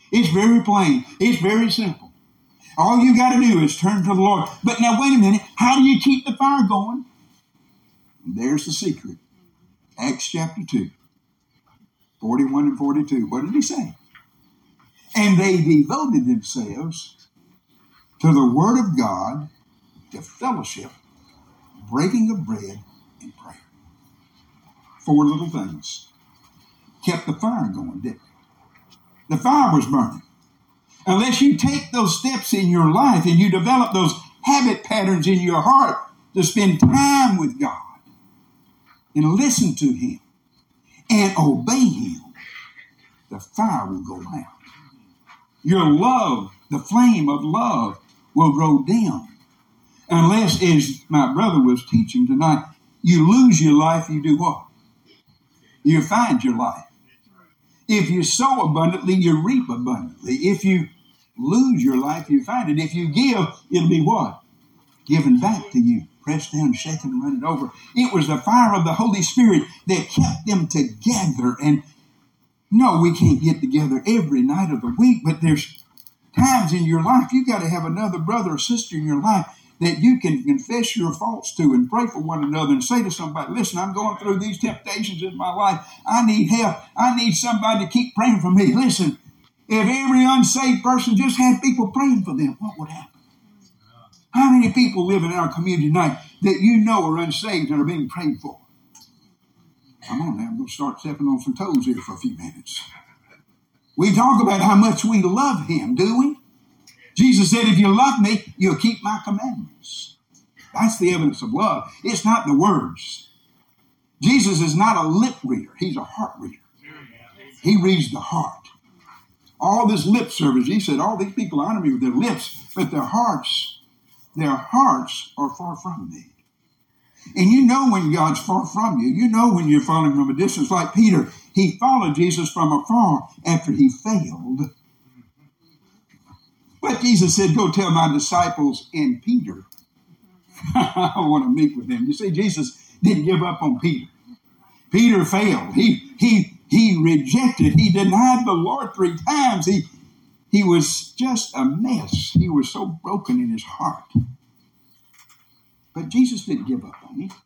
It's very plain. It's very simple. All you got to do is turn to the Lord. But now, wait a minute. How do you keep the fire going? There's the secret. Acts chapter 2, 41 and 42. What did he say? And they devoted themselves to the word of God, to fellowship, breaking of bread, and prayer. 4 little things kept the fire going, didn't it? The fire was burning. Unless you take those steps in your life and you develop those habit patterns in your heart to spend time with God and listen to Him and obey Him, the fire will go out. Your love, the flame of love, will grow dim. Unless, as my brother was teaching tonight, you lose your life, you do what? You find your life. If you sow abundantly, you reap abundantly. If you lose your life, you find it. If you give, it'll be what? Given back to you. Pressed down, shaken, and run it over. It was the fire of the Holy Spirit that kept them together. And no, we can't get together every night of the week, but there's times in your life you got to have another brother or sister in your life that you can confess your faults to and pray for one another and say to somebody, listen, I'm going through these temptations in my life. I need help. I need somebody to keep praying for me. Listen, if every unsaved person just had people praying for them, what would happen? How many people live in our community tonight that you know are unsaved and are being prayed for? Come on now, I'm going to start stepping on some toes here for a few minutes. We talk about how much we love Him, do we? Jesus said, if you love me, you'll keep my commandments. That's the evidence of love. It's not the words. Jesus is not a lip reader. He's a heart reader. He reads the heart. All this lip service, he said, all these people honor me with their lips, but their hearts are far from me. And you know when God's far from you. You know when you're following from a distance. Like Peter, he followed Jesus from afar after he failed. But Jesus said, go tell my disciples and Peter. I want to meet with them. You see, Jesus didn't give up on Peter. Peter failed. He rejected. He denied the Lord 3 times. He was just a mess. He was so broken in his heart. But Jesus didn't give up on him.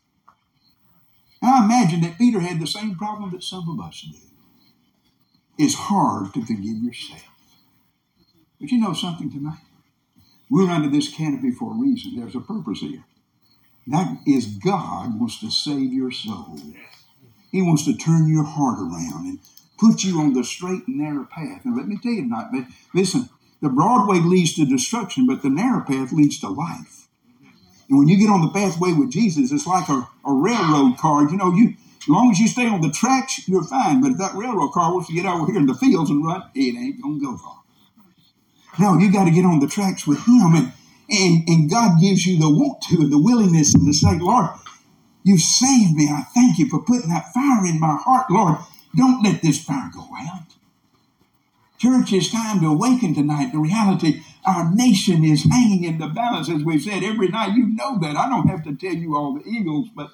I imagine that Peter had the same problem that some of us do. It's hard to forgive yourself. But you know something tonight? We're under this canopy for a reason. There's a purpose here. That is, God wants to save your soul. He wants to turn your heart around and put you on the straight and narrow path. And let me tell you tonight, but listen, the broad way leads to destruction, but the narrow path leads to life. And when you get on the pathway with Jesus, it's like a railroad car. You know, as long as you stay on the tracks, you're fine. But if that railroad car wants to get over here in the fields and run, it ain't going to go far. No, you got to get on the tracks with Him. And God gives you the want to and the willingness and to say, Lord, you saved me. I thank you for putting that fire in my heart. Lord, don't let this fire go out. Church, it's time to awaken tonight. The reality, our nation is hanging in the balance, as we've said every night. You know that. I don't have to tell you all the eagles, but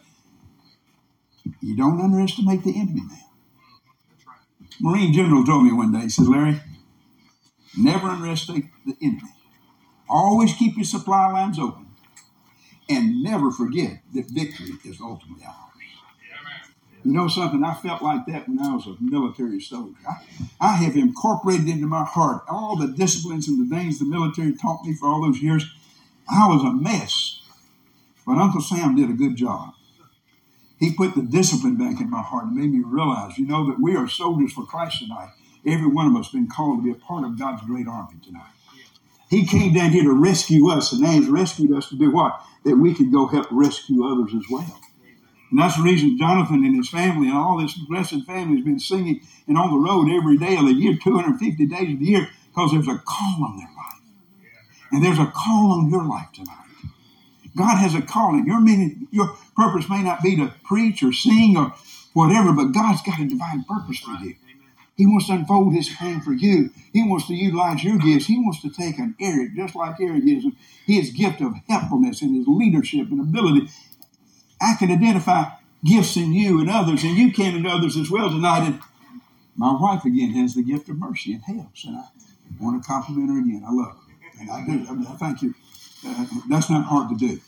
you don't underestimate the enemy now. Marine General told me one day, he said, Larry, never underestimate the enemy. Always keep your supply lines open. And never forget that victory is ultimately ours. You know something? I felt like that when I was a military soldier. I have incorporated into my heart all the disciplines and the things the military taught me for all those years. I was a mess. But Uncle Sam did a good job. He put the discipline back in my heart and made me realize, you know, that we are soldiers for Christ tonight. Every one of us has been called to be a part of God's great army tonight. He came down here to rescue us, and now He's rescued us to do what? That we could go help rescue others as well. And that's the reason Jonathan and his family and all this blessed family has been singing and on the road every day of the year, 250 days of the year, because there's a call on their life. And there's a call on your life tonight. God has a calling. Your purpose may not be to preach or sing or whatever, but God's got a divine purpose for you. He wants to unfold His hand for you. He wants to utilize your gifts. He wants to take an Eric, just like Eric is, his gift of helpfulness and his leadership and ability. I can identify gifts in you and others, and you can in others as well tonight. And my wife, again, has the gift of mercy and helps. And I want to compliment her again. I love her. And I do. I mean, thank you. That's not hard to do.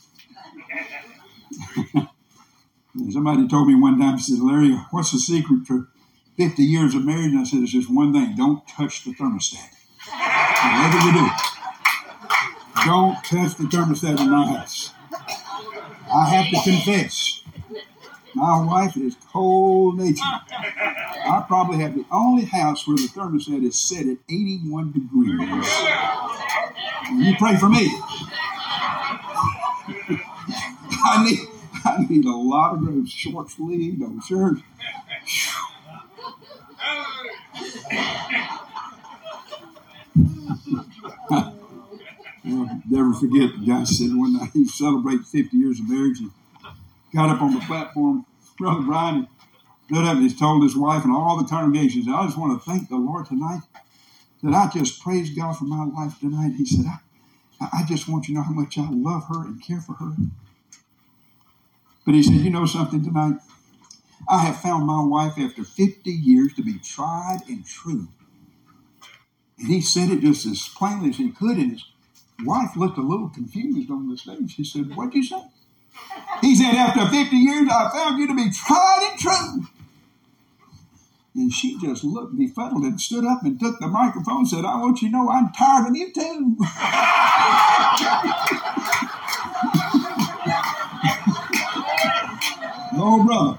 Somebody told me one time, said, Larry, what's the secret for 50 years of marriage? And I said, it's just one thing. Don't touch the thermostat. Whatever you do, don't touch the thermostat in my house. I have to confess, my wife is cold-natured. I probably have the only house where the thermostat is set at 81 degrees. And you pray for me. I need a lot of those short sleeves, those shirts. I'll never forget, the guy said one night he celebrated 50 years of marriage and got up on the platform. Brother Brian stood up and he's told his wife and all the congregations, I just want to thank the Lord tonight that I just praise God for my wife tonight. He said, I just want you to know how much I love her and care for her. But he said, you know something tonight? I have found my wife after 50 years to be tried and true. And he said it just as plainly as he could, and his wife looked a little confused on the stage. He said, what'd you say? He said, after 50 years, I found you to be tried and true. And she just looked befuddled and stood up and took the microphone and said, I want you to know I'm tired of you too. Oh, brother.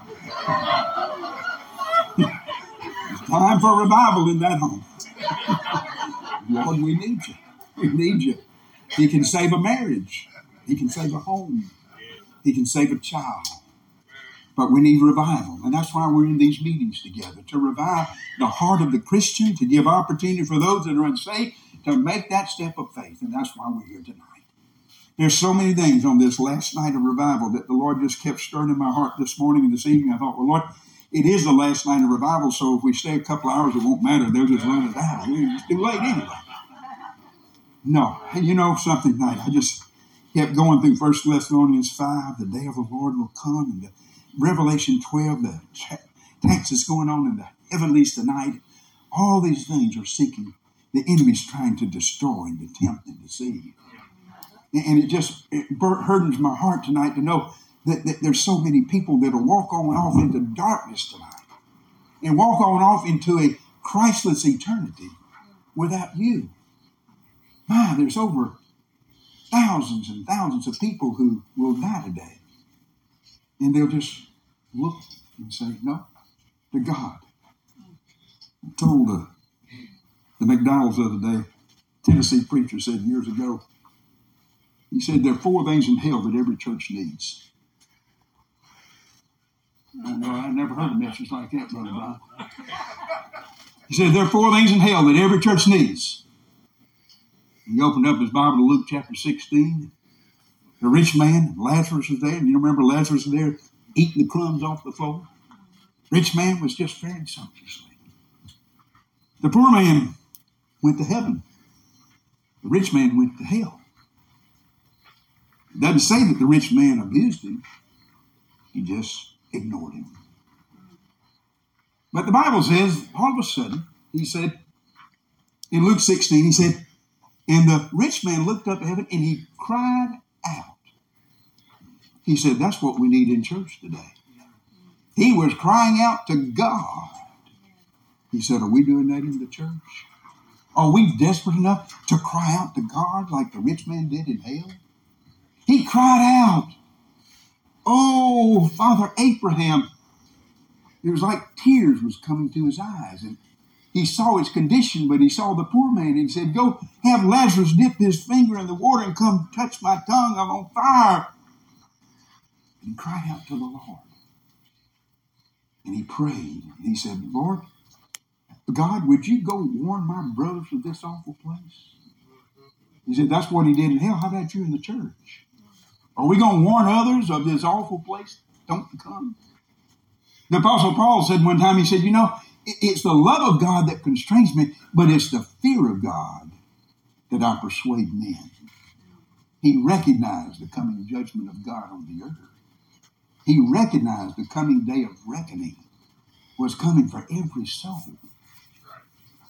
It's time for revival in that home. Lord, we need you. We need you. He can save a marriage. He can save a home. He can save a child. But we need revival. And that's why we're in these meetings together, to revive the heart of the Christian, to give opportunity for those that are unsaved to make that step of faith. And that's why we're here tonight. There's so many things on this last night of revival that the Lord just kept stirring in my heart this morning and this evening. I thought, well, Lord, it is the last night of revival, so if we stay a couple of hours, it won't matter. They'll just run it out. It's too late anyway. No. And you know something tonight? I just kept going through 1 Thessalonians 5. The day of the Lord will come. And Revelation 12, the text is going on in the heavenlies tonight. All these things are seeking. The enemy's trying to destroy and to tempt and deceive. And it hardens my heart tonight to know that there's so many people that will walk on off into darkness tonight and walk on off into a Christless eternity without you. My, there's over thousands and thousands of people who will die today. And they'll just look and say, no, to God. I told the McDonald's the other day, Tennessee preacher said years ago, he said, there are 4 things in hell that every church needs. I know, I never heard a message like that, Brother Brian. He said, there are 4 things in hell that every church needs. He opened up his Bible to Luke chapter 16. The rich man, Lazarus was there. And you remember Lazarus was there eating the crumbs off the floor? Rich man was just faring sumptuously. The poor man went to heaven. The rich man went to hell. It doesn't say that the rich man abused him. He just ignored him. But the Bible says, all of a sudden, he said, in Luke 16, he said, and the rich man looked up to heaven and he cried out. He said, that's what we need in church today. He was crying out to God. He said, are we doing that in the church? Are we desperate enough to cry out to God like the rich man did in hell? He cried out, oh, Father Abraham. It was like tears was coming to his eyes. And he saw his condition, but he saw the poor man. And he said, go have Lazarus dip his finger in the water and come touch my tongue. I'm on fire. And he cried out to the Lord. And he prayed. And he said, Lord, God, would you go warn my brothers of this awful place? He said, that's what he did in hell. How about you in the church? Are we going to warn others of this awful place? Don't come. The Apostle Paul said one time, he said, you know, it's the love of God that constrains me, but it's the fear of God that I persuade men. He recognized the coming judgment of God on the earth. He recognized the coming day of reckoning was coming for every soul.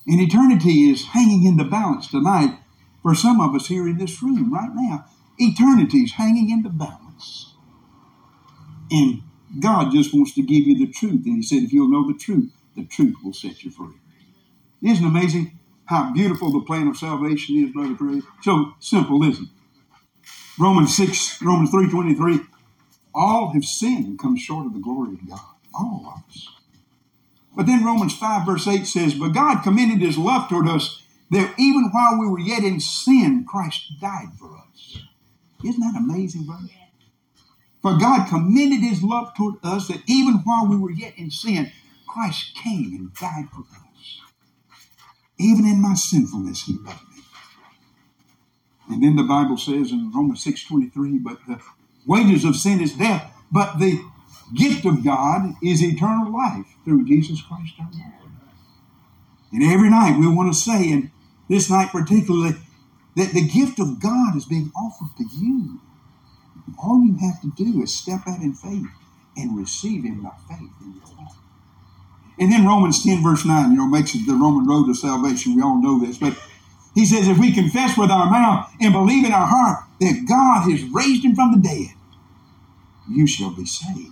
And eternity is hanging in the balance tonight for some of us here in this room right now. Eternity is hanging in the balance. And God just wants to give you the truth. And he said, if you'll know the truth will set you free. Isn't it amazing how beautiful the plan of salvation is, Brother Craig? So simple, isn't it? Romans 3:23, all have sinned and come short of the glory of God. All of us. But then Romans 5 verse 8 says, but God commended his love toward us that even while we were yet in sin, Christ died for us. Isn't that amazing, brother? For God commended his love toward us that even while we were yet in sin, Christ came and died for us. Even in my sinfulness, he loved me. And then the Bible says in Romans 6:23, but the wages of sin is death, but the gift of God is eternal life through Jesus Christ our Lord. And every night we want to say, and this night particularly, that the gift of God is being offered to you. All you have to do is step out in faith and receive him by faith in your life. And then Romans 10 verse 9, makes it the Roman road to salvation. We all know this, but he says, if we confess with our mouth and believe in our heart that God has raised him from the dead, you shall be saved.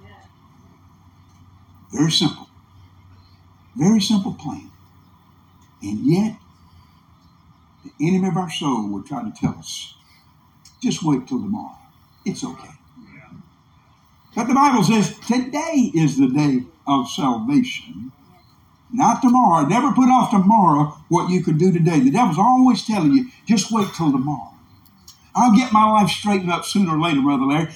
Very simple. Very simple plan. And yet, the enemy of our soul will try to tell us, just wait till tomorrow. It's okay. But the Bible says today is the day of salvation, not tomorrow. Never put off tomorrow what you could do today. The devil's always telling you, just wait till tomorrow. I'll get my life straightened up sooner or later, Brother Larry.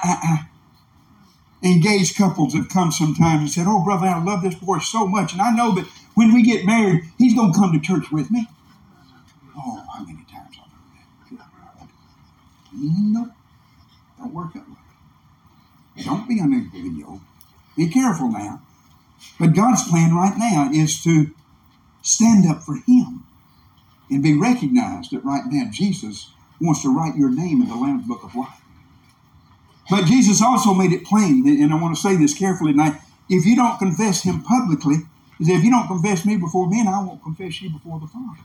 Engaged couples have come sometimes and said, oh, brother, I love this boy so much, and I know that when we get married, he's going to come to church with me. Oh, how many times I've heard that? Nope. Don't work that way. Don't be unequally yoked. Be careful now. But God's plan right now is to stand up for him and be recognized that right now Jesus wants to write your name in the Lamb's Book of Life. But Jesus also made it plain, and I want to say this carefully tonight, if you don't confess him publicly, he said, if you don't confess me before men, I won't confess you before the Father.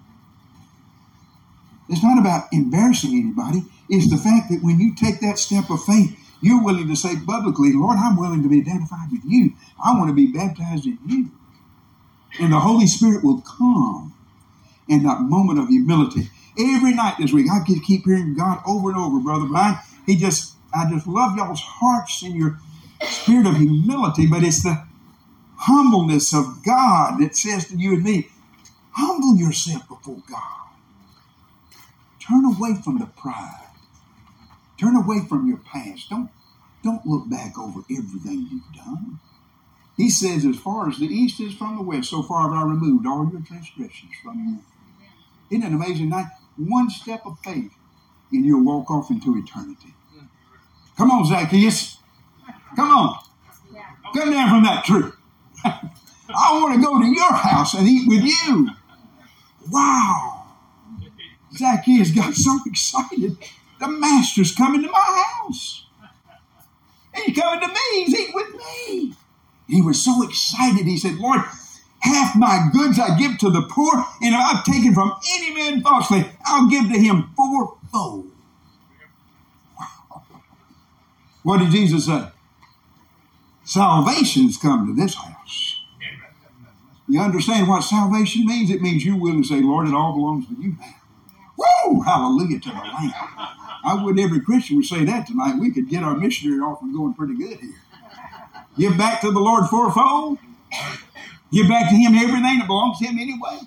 It's not about embarrassing anybody. It's the fact that when you take that step of faith, you're willing to say publicly, Lord, I'm willing to be identified with you. I want to be baptized in you. And the Holy Spirit will come in that moment of humility. Every night this week, I keep hearing God over and over, Brother Brian. I just love y'all's hearts and your spirit of humility, but it's the humbleness of God that says to you and me, humble yourself before God. Turn away from the pride. Turn away from your past. Don't look back over everything you've done. He says, as far as the east is from the west, so far have I removed all your transgressions from you. Isn't it amazing? Not one step of faith, and you'll walk off into eternity. Come on, Zacchaeus. Come on. Come down from that tree. I want to go to your house and eat with you. Wow. Zacchaeus got so excited. The master's coming to my house. He's coming to me. He's eating with me. He was so excited. He said, Lord, half my goods I give to the poor, and if I've taken from any man falsely, I'll give to him fourfold. Wow. What did Jesus say? Salvation's come to this house. You understand what salvation means? It means you're willing to say, Lord, it all belongs to you now. Woo! Hallelujah to the Lamb. I would every Christian would say that tonight. We could get our missionary offering going pretty good here. Give back to the Lord fourfold. Give back to him everything that belongs to him anyway.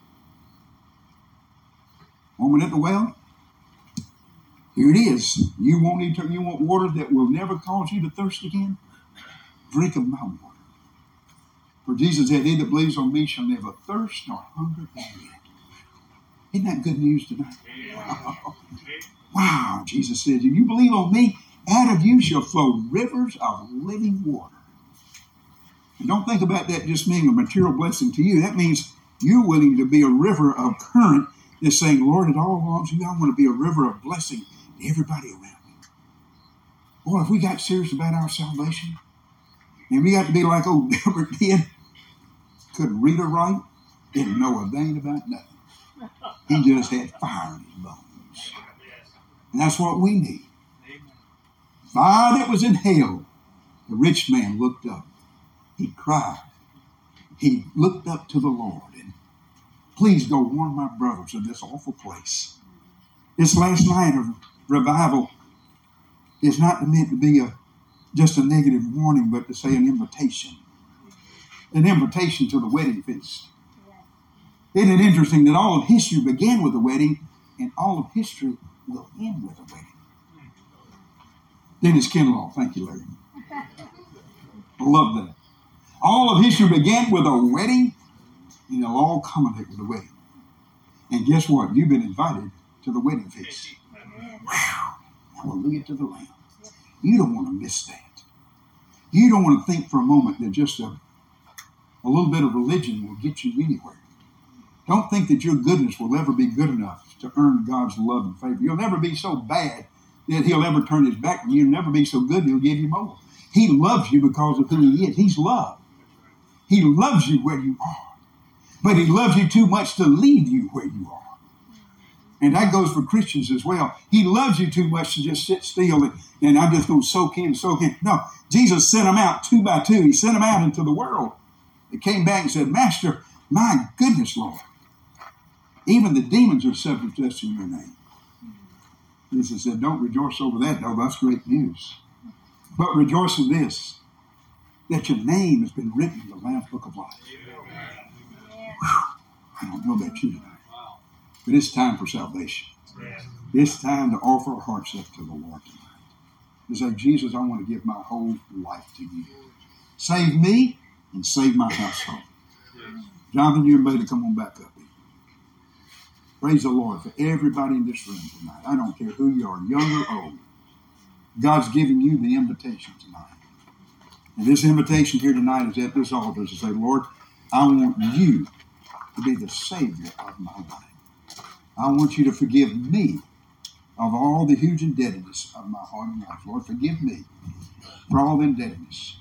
Woman at the well. Here it is. You want water that will never cause you to thirst again? Drink of my water. For Jesus said, he that believes on me shall never thirst nor hunger again. Isn't that good news tonight? Wow, Jesus said, if you believe on me, out of you shall flow rivers of living water. And don't think about that just being a material blessing to you. That means you're willing to be a river of current that's saying, Lord, it all belongs to you. I want to be a river of blessing to everybody around me. Boy, if we got serious about our salvation, and we got to be like old Delbert did, couldn't read or write, Didn't know a thing about nothing. He just had fire in his bones. And that's what we need. Fire that was in hell. The rich man looked up. He cried. He looked up to the Lord. And please go warn my brothers of this awful place. This last night of revival is not meant to be just a negative warning, but to say an invitation. An invitation to the wedding feast. Isn't it interesting that all of history began with a wedding, and all of history will end with a wedding? Dennis Kinlaw, thank you, Larry. I love that. All of history began with a wedding, and it'll all culminate with a wedding. And guess what? You've been invited to the wedding feast. Whew. Hallelujah to the Lamb. You don't want to miss that. You don't want to think for a moment that just a little bit of religion will get you anywhere. Don't think that your goodness will ever be good enough to earn God's love and favor. You'll never be so bad that he'll ever turn his back on you. You'll never be so good he'll give you more. He loves you because of who he is. He's love. He loves you where you are. But he loves you too much to leave you where you are. And that goes for Christians as well. He loves you too much to just sit still and I'm just going to soak in. No, Jesus sent them out 2 by 2. He sent them out into the world. They came back and said, Master, my goodness, Lord, even the demons are subject to us in your name. Jesus said, don't rejoice over that, though. That's great news. But rejoice in this, that your name has been written in the Lamb's Book of Life. I don't know about you tonight, but it's time for salvation. It's time to offer our hearts up to the Lord tonight. To say, Jesus, I want to give my whole life to you. Save me and save my household. Jonathan, you're ready to come on back up. Praise the Lord for everybody in this room tonight. I don't care who you are, young or old. God's giving you the invitation tonight. And this invitation here tonight is at this altar to say, Lord, I want you to be the Savior of my life. I want you to forgive me of all the huge indebtedness of my heart and life. Lord, forgive me for all the indebtedness.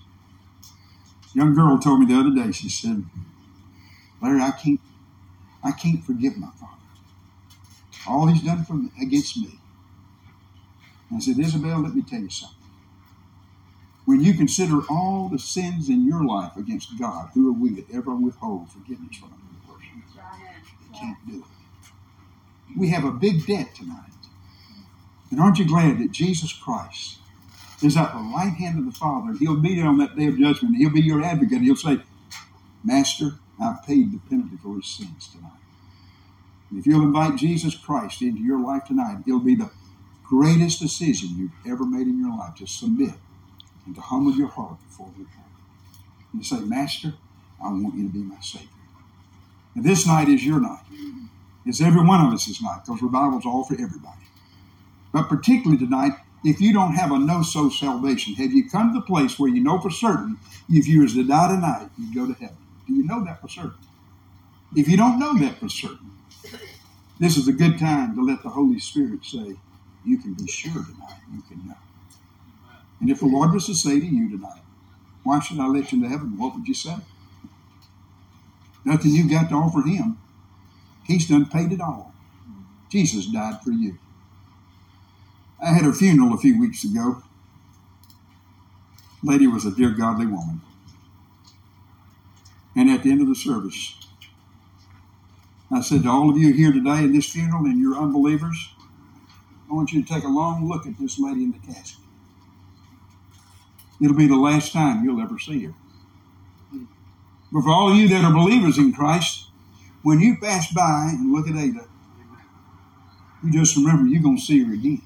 A young girl told me the other day, she said, Larry, I can't forgive my father. All he's done against me. And I said, Isabel, let me tell you something. When you consider all the sins in your life against God, who are we to ever withhold forgiveness from another person? You can't do it. We have a big debt tonight. And aren't you glad that Jesus Christ is at the right hand of the Father? He'll be there on that day of judgment. He'll be your advocate. He'll say, Master, I've paid the penalty for his sins tonight. And if you'll invite Jesus Christ into your life tonight, it'll be the greatest decision you've ever made in your life, to submit and to humble your heart before the Lord. And to say, Master, I want you to be my Savior. And this night is your night. It's every one of us' night, because revival's all for everybody. But particularly tonight, if you don't have a no-so salvation, have you come to the place where you know for certain if you was to die tonight, you'd go to heaven? Do you know that for certain? If you don't know that for certain, this is a good time to let the Holy Spirit say, you can be sure tonight, you can know. And if the Lord was to say to you tonight, why should I let you into heaven? What would you say? Nothing you've got to offer him. He's done paid it all. Jesus died for you. I had a funeral a few weeks ago. Lady was a dear godly woman. And at the end of the service, I said to all of you here today in this funeral and you're unbelievers, I want you to take a long look at this lady in the casket. It'll be the last time you'll ever see her. But for all of you that are believers in Christ, when you pass by and look at Ada, you just remember you're going to see her again.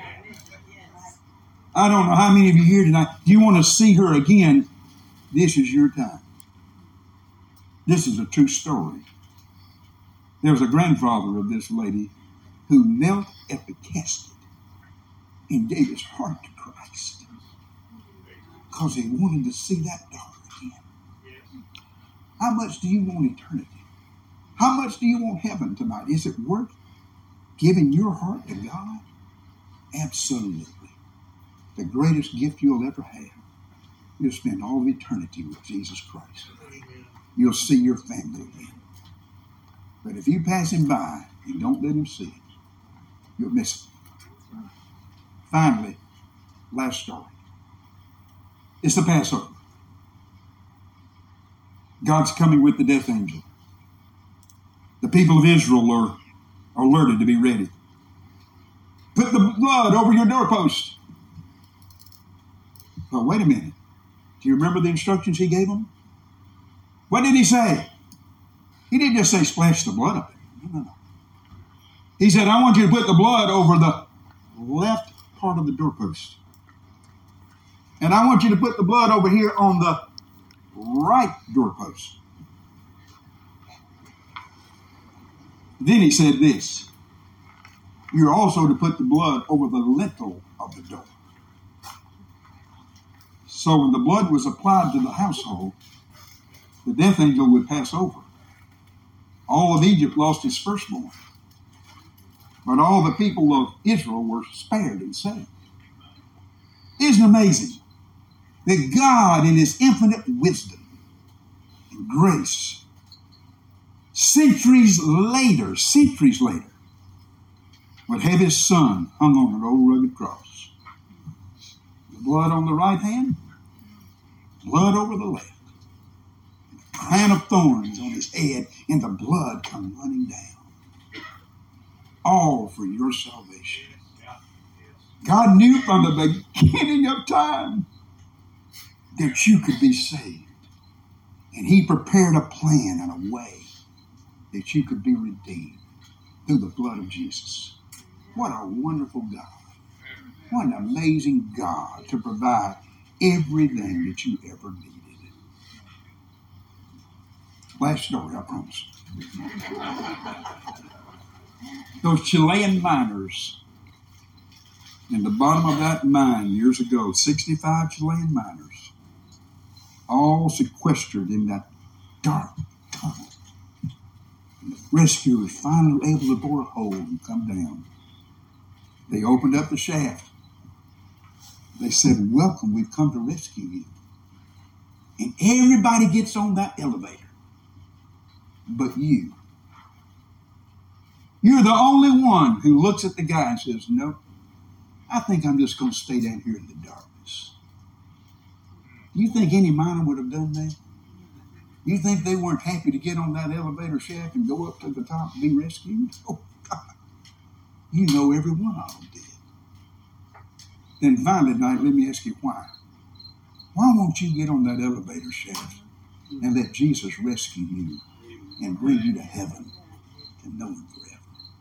I don't know how many of you here tonight, do you want to see her again? This is your time. This is a true story. There was a grandfather of this lady who knelt at the casket and gave his heart to Christ because he wanted to see that daughter again. How much do you want eternity? How much do you want heaven tonight? Is it worth giving your heart to God? Absolutely. The greatest gift you'll ever have. You'll spend all of eternity with Jesus Christ. You'll see your family again. But if you pass him by and don't let him see it, you'll miss it. Finally, last story. It's the Passover. God's coming with the death angel. The people of Israel are alerted to be ready. Put the blood over your doorpost. Well, wait a minute. Do you remember the instructions he gave them? What did he say? He didn't just say splash the blood up. No. He said, I want you to put the blood over the left part of the doorpost. And I want you to put the blood over here on the right doorpost. Then he said this. You're also to put the blood over the lintel of the door. So when the blood was applied to the household, the death angel would pass over. All of Egypt lost his firstborn. But all the people of Israel were spared and saved. Isn't it amazing that God in his infinite wisdom and grace, centuries later, would have his son hung on an old rugged cross. The blood on the right hand, blood over the left. A crown of thorns on his head, and the blood come running down. All for your salvation. God knew from the beginning of time that you could be saved. And he prepared a plan and a way that you could be redeemed through the blood of Jesus. What a wonderful God. What an amazing God to provide everything that you ever needed. Last story, I promise. Those Chilean miners, in the bottom of that mine years ago, 65 Chilean miners, all sequestered in that dark tunnel. And the rescuers finally able to bore a hole and come down. They opened up the shaft. They said, welcome, we've come to rescue you. And everybody gets on that elevator. But you. You're the only one who looks at the guy and says, no, I think I'm just going to stay down here in the darkness. You think any miner would have done that? You think they weren't happy to get on that elevator shaft and go up to the top and be rescued? Oh, God. You know every one of them did. Then finally tonight, let me ask you why. Why won't you get on that elevator shaft and let Jesus rescue you and bring you to heaven and know him forever?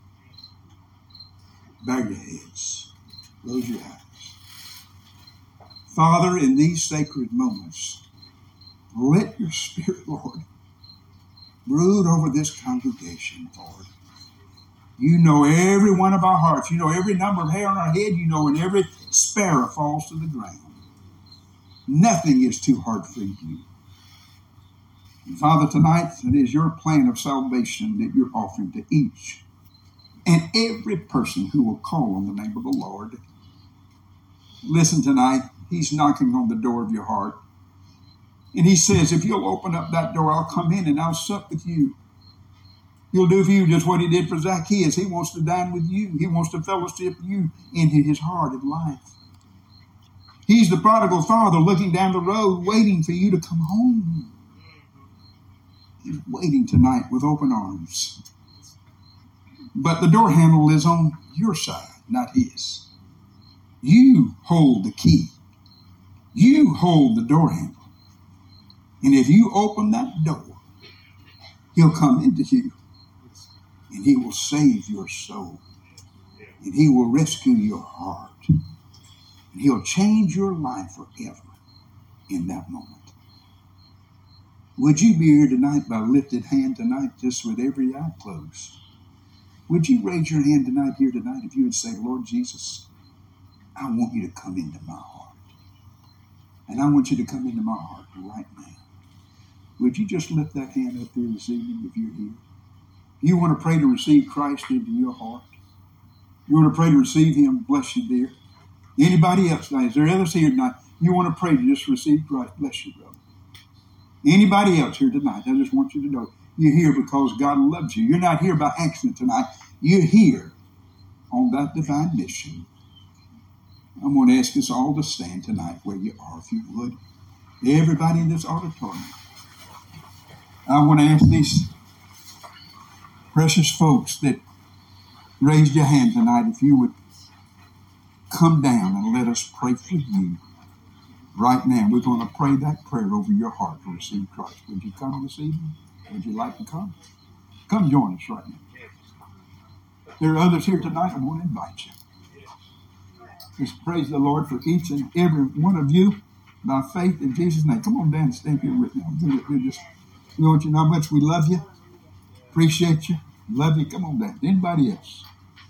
Bow your heads. Close your eyes. Father, in these sacred moments, let your Spirit, Lord, brood over this congregation, Lord. You know every one of our hearts. You know every number of hair on our head. You know when every sparrow falls to the ground. Nothing is too hard for you. And Father, tonight, it is your plan of salvation that you're offering to each and every person who will call on the name of the Lord. Listen tonight, he's knocking on the door of your heart. And he says, if you'll open up that door, I'll come in and I'll sup with you. He'll do for you just what he did for Zacchaeus. He wants to dine with you. He wants to fellowship you in his heart of life. He's the prodigal father looking down the road, waiting for you to come home. He's waiting tonight with open arms. But the door handle is on your side, not his. You hold the key. You hold the door handle. And if you open that door, he'll come into you. And he will save your soul. And he will rescue your heart. And he'll change your life forever in that moment. Would you be here tonight by lifted hand tonight, just with every eye closed? Would you raise your hand tonight here tonight if you would say, Lord Jesus, I want you to come into my heart. And I want you to come into my heart right now. Would you just lift that hand up here this evening if you're here? You want to pray to receive Christ into your heart? You want to pray to receive him? Bless you, dear. Anybody else tonight? Is there others here tonight? You want to pray to just receive Christ? Bless you, brother. Anybody else here tonight? I just want you to know. You're here because God loves you. You're not here by accident tonight. You're here on that divine mission. I'm going to ask us all to stand tonight where you are, if you would. Everybody in this auditorium. I want to ask these precious folks that raised your hand tonight, if you would come down and let us pray for you. Right now, we're going to pray that prayer over your heart to receive Christ. Would you come this evening? Would you like to come? Come join us right now. There are others here tonight. I want to invite you. Just praise the Lord for each and every one of you by faith in Jesus' name. Come on down and stand here with me. We want you to know how much we love you, appreciate you, love you. Come on down. Anybody else?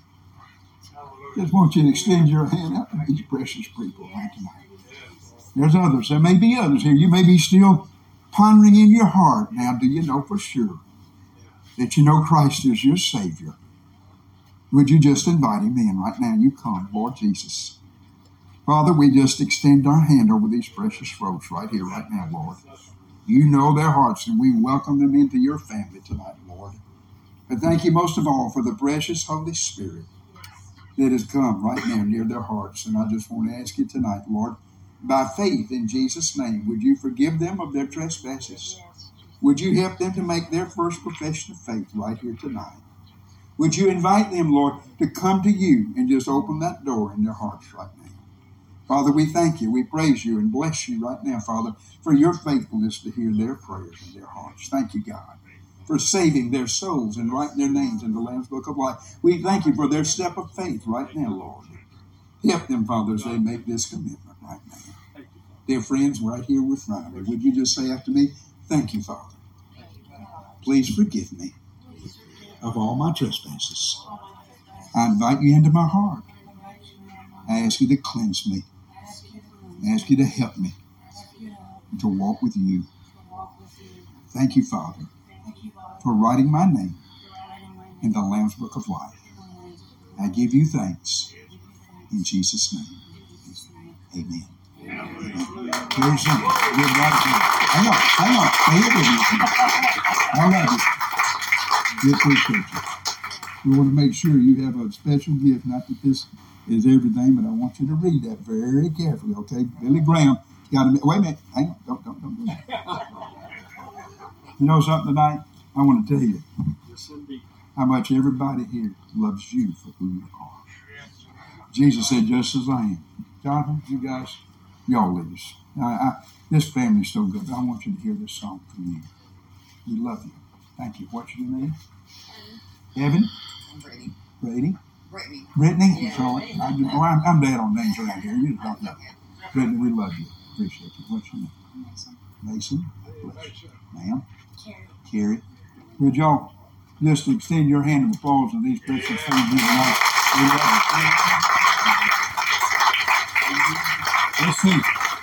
Just want you to extend your hand out to these precious people right tonight. There's others. There may be others here. You may be still pondering in your heart. Now, do you know for sure that you know Christ is your Savior? Would you just invite Him in right now? You come, Lord Jesus. Father, we just extend our hand over these precious folks right here, right now, Lord. You know their hearts, and we welcome them into your family tonight, Lord. But thank you most of all for the precious Holy Spirit that has come right now near their hearts. And I just want to ask you tonight, Lord, by faith in Jesus' name, would you forgive them of their trespasses? Would you help them to make their first profession of faith right here tonight? Would you invite them, Lord, to come to you and just open that door in their hearts right now? Father, we thank you, we praise you, and bless you right now, Father, for your faithfulness to hear their prayers in their hearts. Thank you, God, for saving their souls and writing their names in the Lamb's Book of Life. We thank you for their step of faith right now, Lord. Help them, Father, as they make this commitment right now. Dear friends, right here with me, would you just say after me, thank you, Father. Please forgive me of all my trespasses. I invite you into my heart. I ask you to cleanse me. I ask you to help me to walk with you. Thank you, Father, for writing my name in the Lamb's Book of Life. I give you thanks in Jesus' name. Amen. Here's some. Hang on. Stay here with me. I love you. We appreciate you. We want to make sure you have a special gift. Not that this is everything, but I want you to read that very carefully, okay? Billy Graham got to... Wait a minute. Hang on. Don't do that. You know something tonight? I want to tell you how much everybody here loves you for who you are. Jesus said, just as I am. Jonathan, you guys, y'all leaders. This family's so good. I want you to hear this song from you. We love you. Thank you. What's your name? Evan? Brady? Brittany? Yeah. Charlotte? I'm bad on names around here. You don't know. Brittany, we love you. Appreciate you. What's your name? Mason? Ma'am? Carrie. Would y'all just extend your hand of applause to these precious things we love you. Let's see.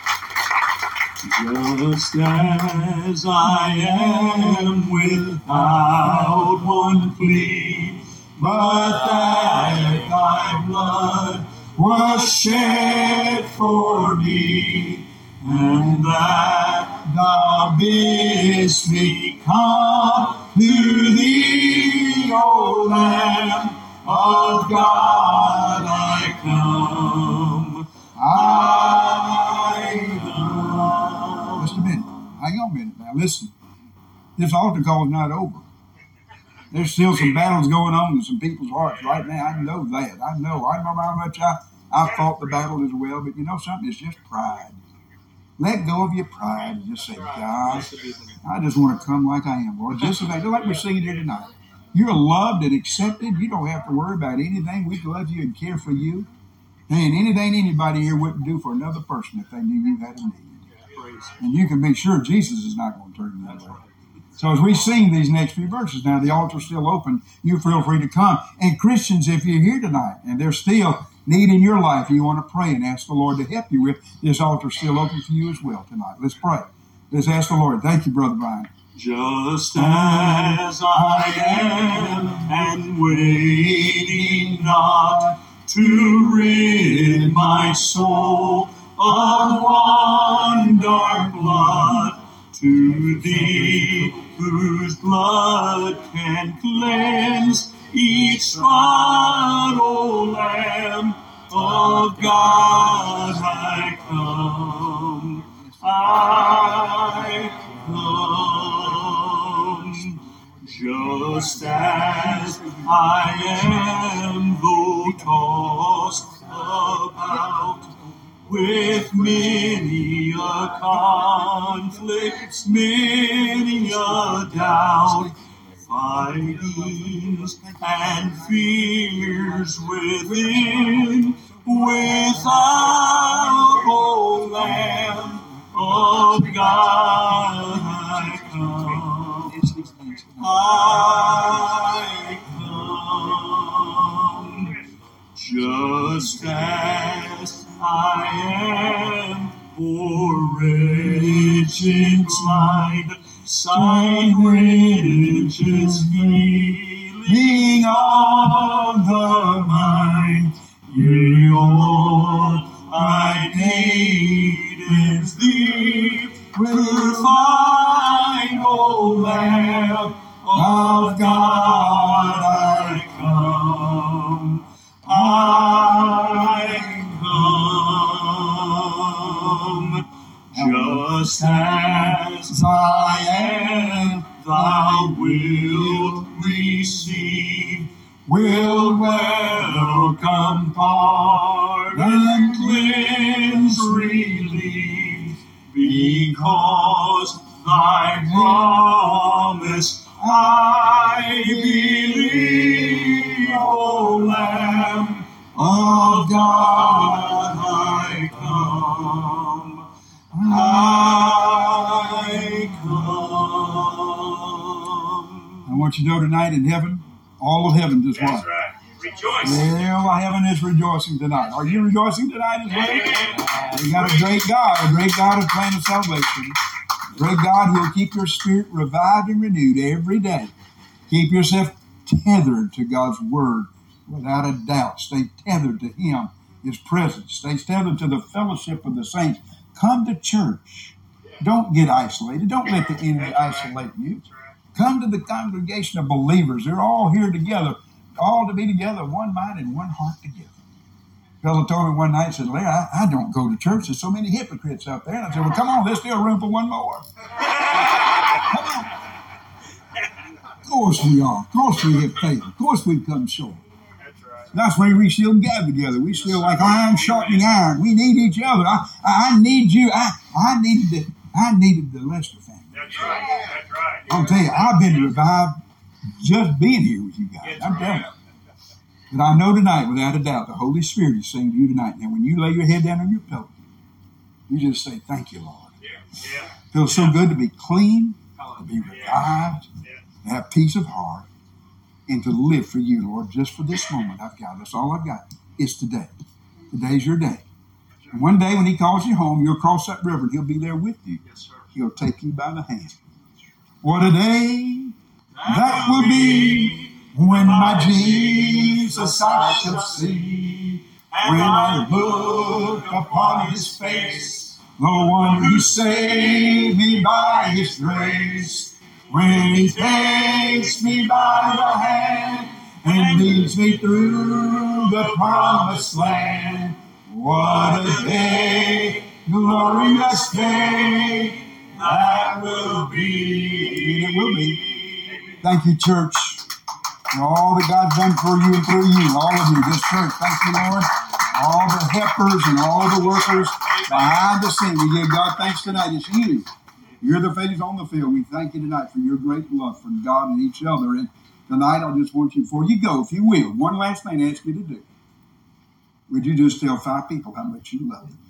Just as I am without one plea, but that thy blood was shed for me, and that thou bidst me come to thee, O Lamb of God, I come. I come. Just a minute. Hang on a minute now. Listen. This altar call is not over. There's still some battles going on in some people's hearts right now. I know that. I know how much I fought the battle as well. But you know something? It's just pride. Let go of your pride and just say, God, I just want to come like I am, Lord. Just like we're singing here tonight. You're loved and accepted. You don't have to worry about anything. We love you and care for you. And anything anybody here wouldn't do for another person if they knew you had a need. And you can be sure Jesus is not going to turn you away. So as we sing these next few verses now, the altar's still open. You feel free to come. And Christians, if you're here tonight and there's still need in your life you want to pray and ask the Lord to help you with, this altar's still open for you as well tonight. Let's pray. Let's ask the Lord. Thank you, Brother Brian. Just as I am, and waiting not to rid my soul of one dark blood, To thee, whose blood can cleanse each spot, O Lamb of God, I come. I come. Just as I am, though tossed about with many a conflict, many a doubt, fightings and fears within, without, O Lamb of God, I come. I come. Just as I am, for riches mine, sight riches healing on the mind. Yea, all I need is thee to find, O Lamb of God, I come. I come. Just as I am, thou wilt receive, will welcome, pardon, cleanse, relieve, because thy promise I believe, O Lamb of God, I come. I come. I want you to know tonight in heaven, all of heaven just what? That's right. Rejoice. Yeah, well, heaven is rejoicing tonight. Are you rejoicing tonight as well? We got a great God of plan of salvation. A great God who will keep your spirit revived and renewed every day. Keep yourself tethered to God's Word without a doubt. Stay tethered to Him, His presence. Stay tethered to the fellowship of the saints. Come to church. Don't get isolated. Don't let the enemy isolate you. Come to the congregation of believers. They're all here together, all to be together, one mind and one heart together. A fellow told me one night, said, Larry, I don't go to church. There's so many hypocrites out there. And I said, well, come on, there's still room for one more. Come on. Of course we are. Of course we have faith. Of course we've come short. That's why we still gather together. We still like iron sharpening iron. We need each other. I need you. I needed the Lester family. That's right. That's right. I'll tell you, I've been revived just being here with you guys. I'm telling you. But I know tonight, without a doubt, the Holy Spirit is saying to you tonight. Now, when you lay your head down on your pillow, you just say, "Thank you, Lord." Yeah. It feels so good to be clean, to be revived, to have peace of heart, and to live for you, Lord, just for this moment I've got. That's all I've got. It's today. Today's your day. And one day when He calls you home, you'll cross that river and He'll be there with you. Yes, sir. He'll take you by the hand. What a day that will be when my Jesus I shall see. When I look upon His face, the one who saved me by His grace. When He takes me by the hand and leads me through the promised land. What a day, glorious day that will be. It will be. Thank you, church, for all that God's done for you and through you, all of you, this church. Thank you, Lord. All the helpers and all the workers behind the scene. We give God thanks tonight. It's you. You're the faithful on the field. We thank you tonight for your great love for God and each other. And tonight, I just want you, before you go, if you will, one last thing I ask you to do. Would you just tell 5 people how much you love them?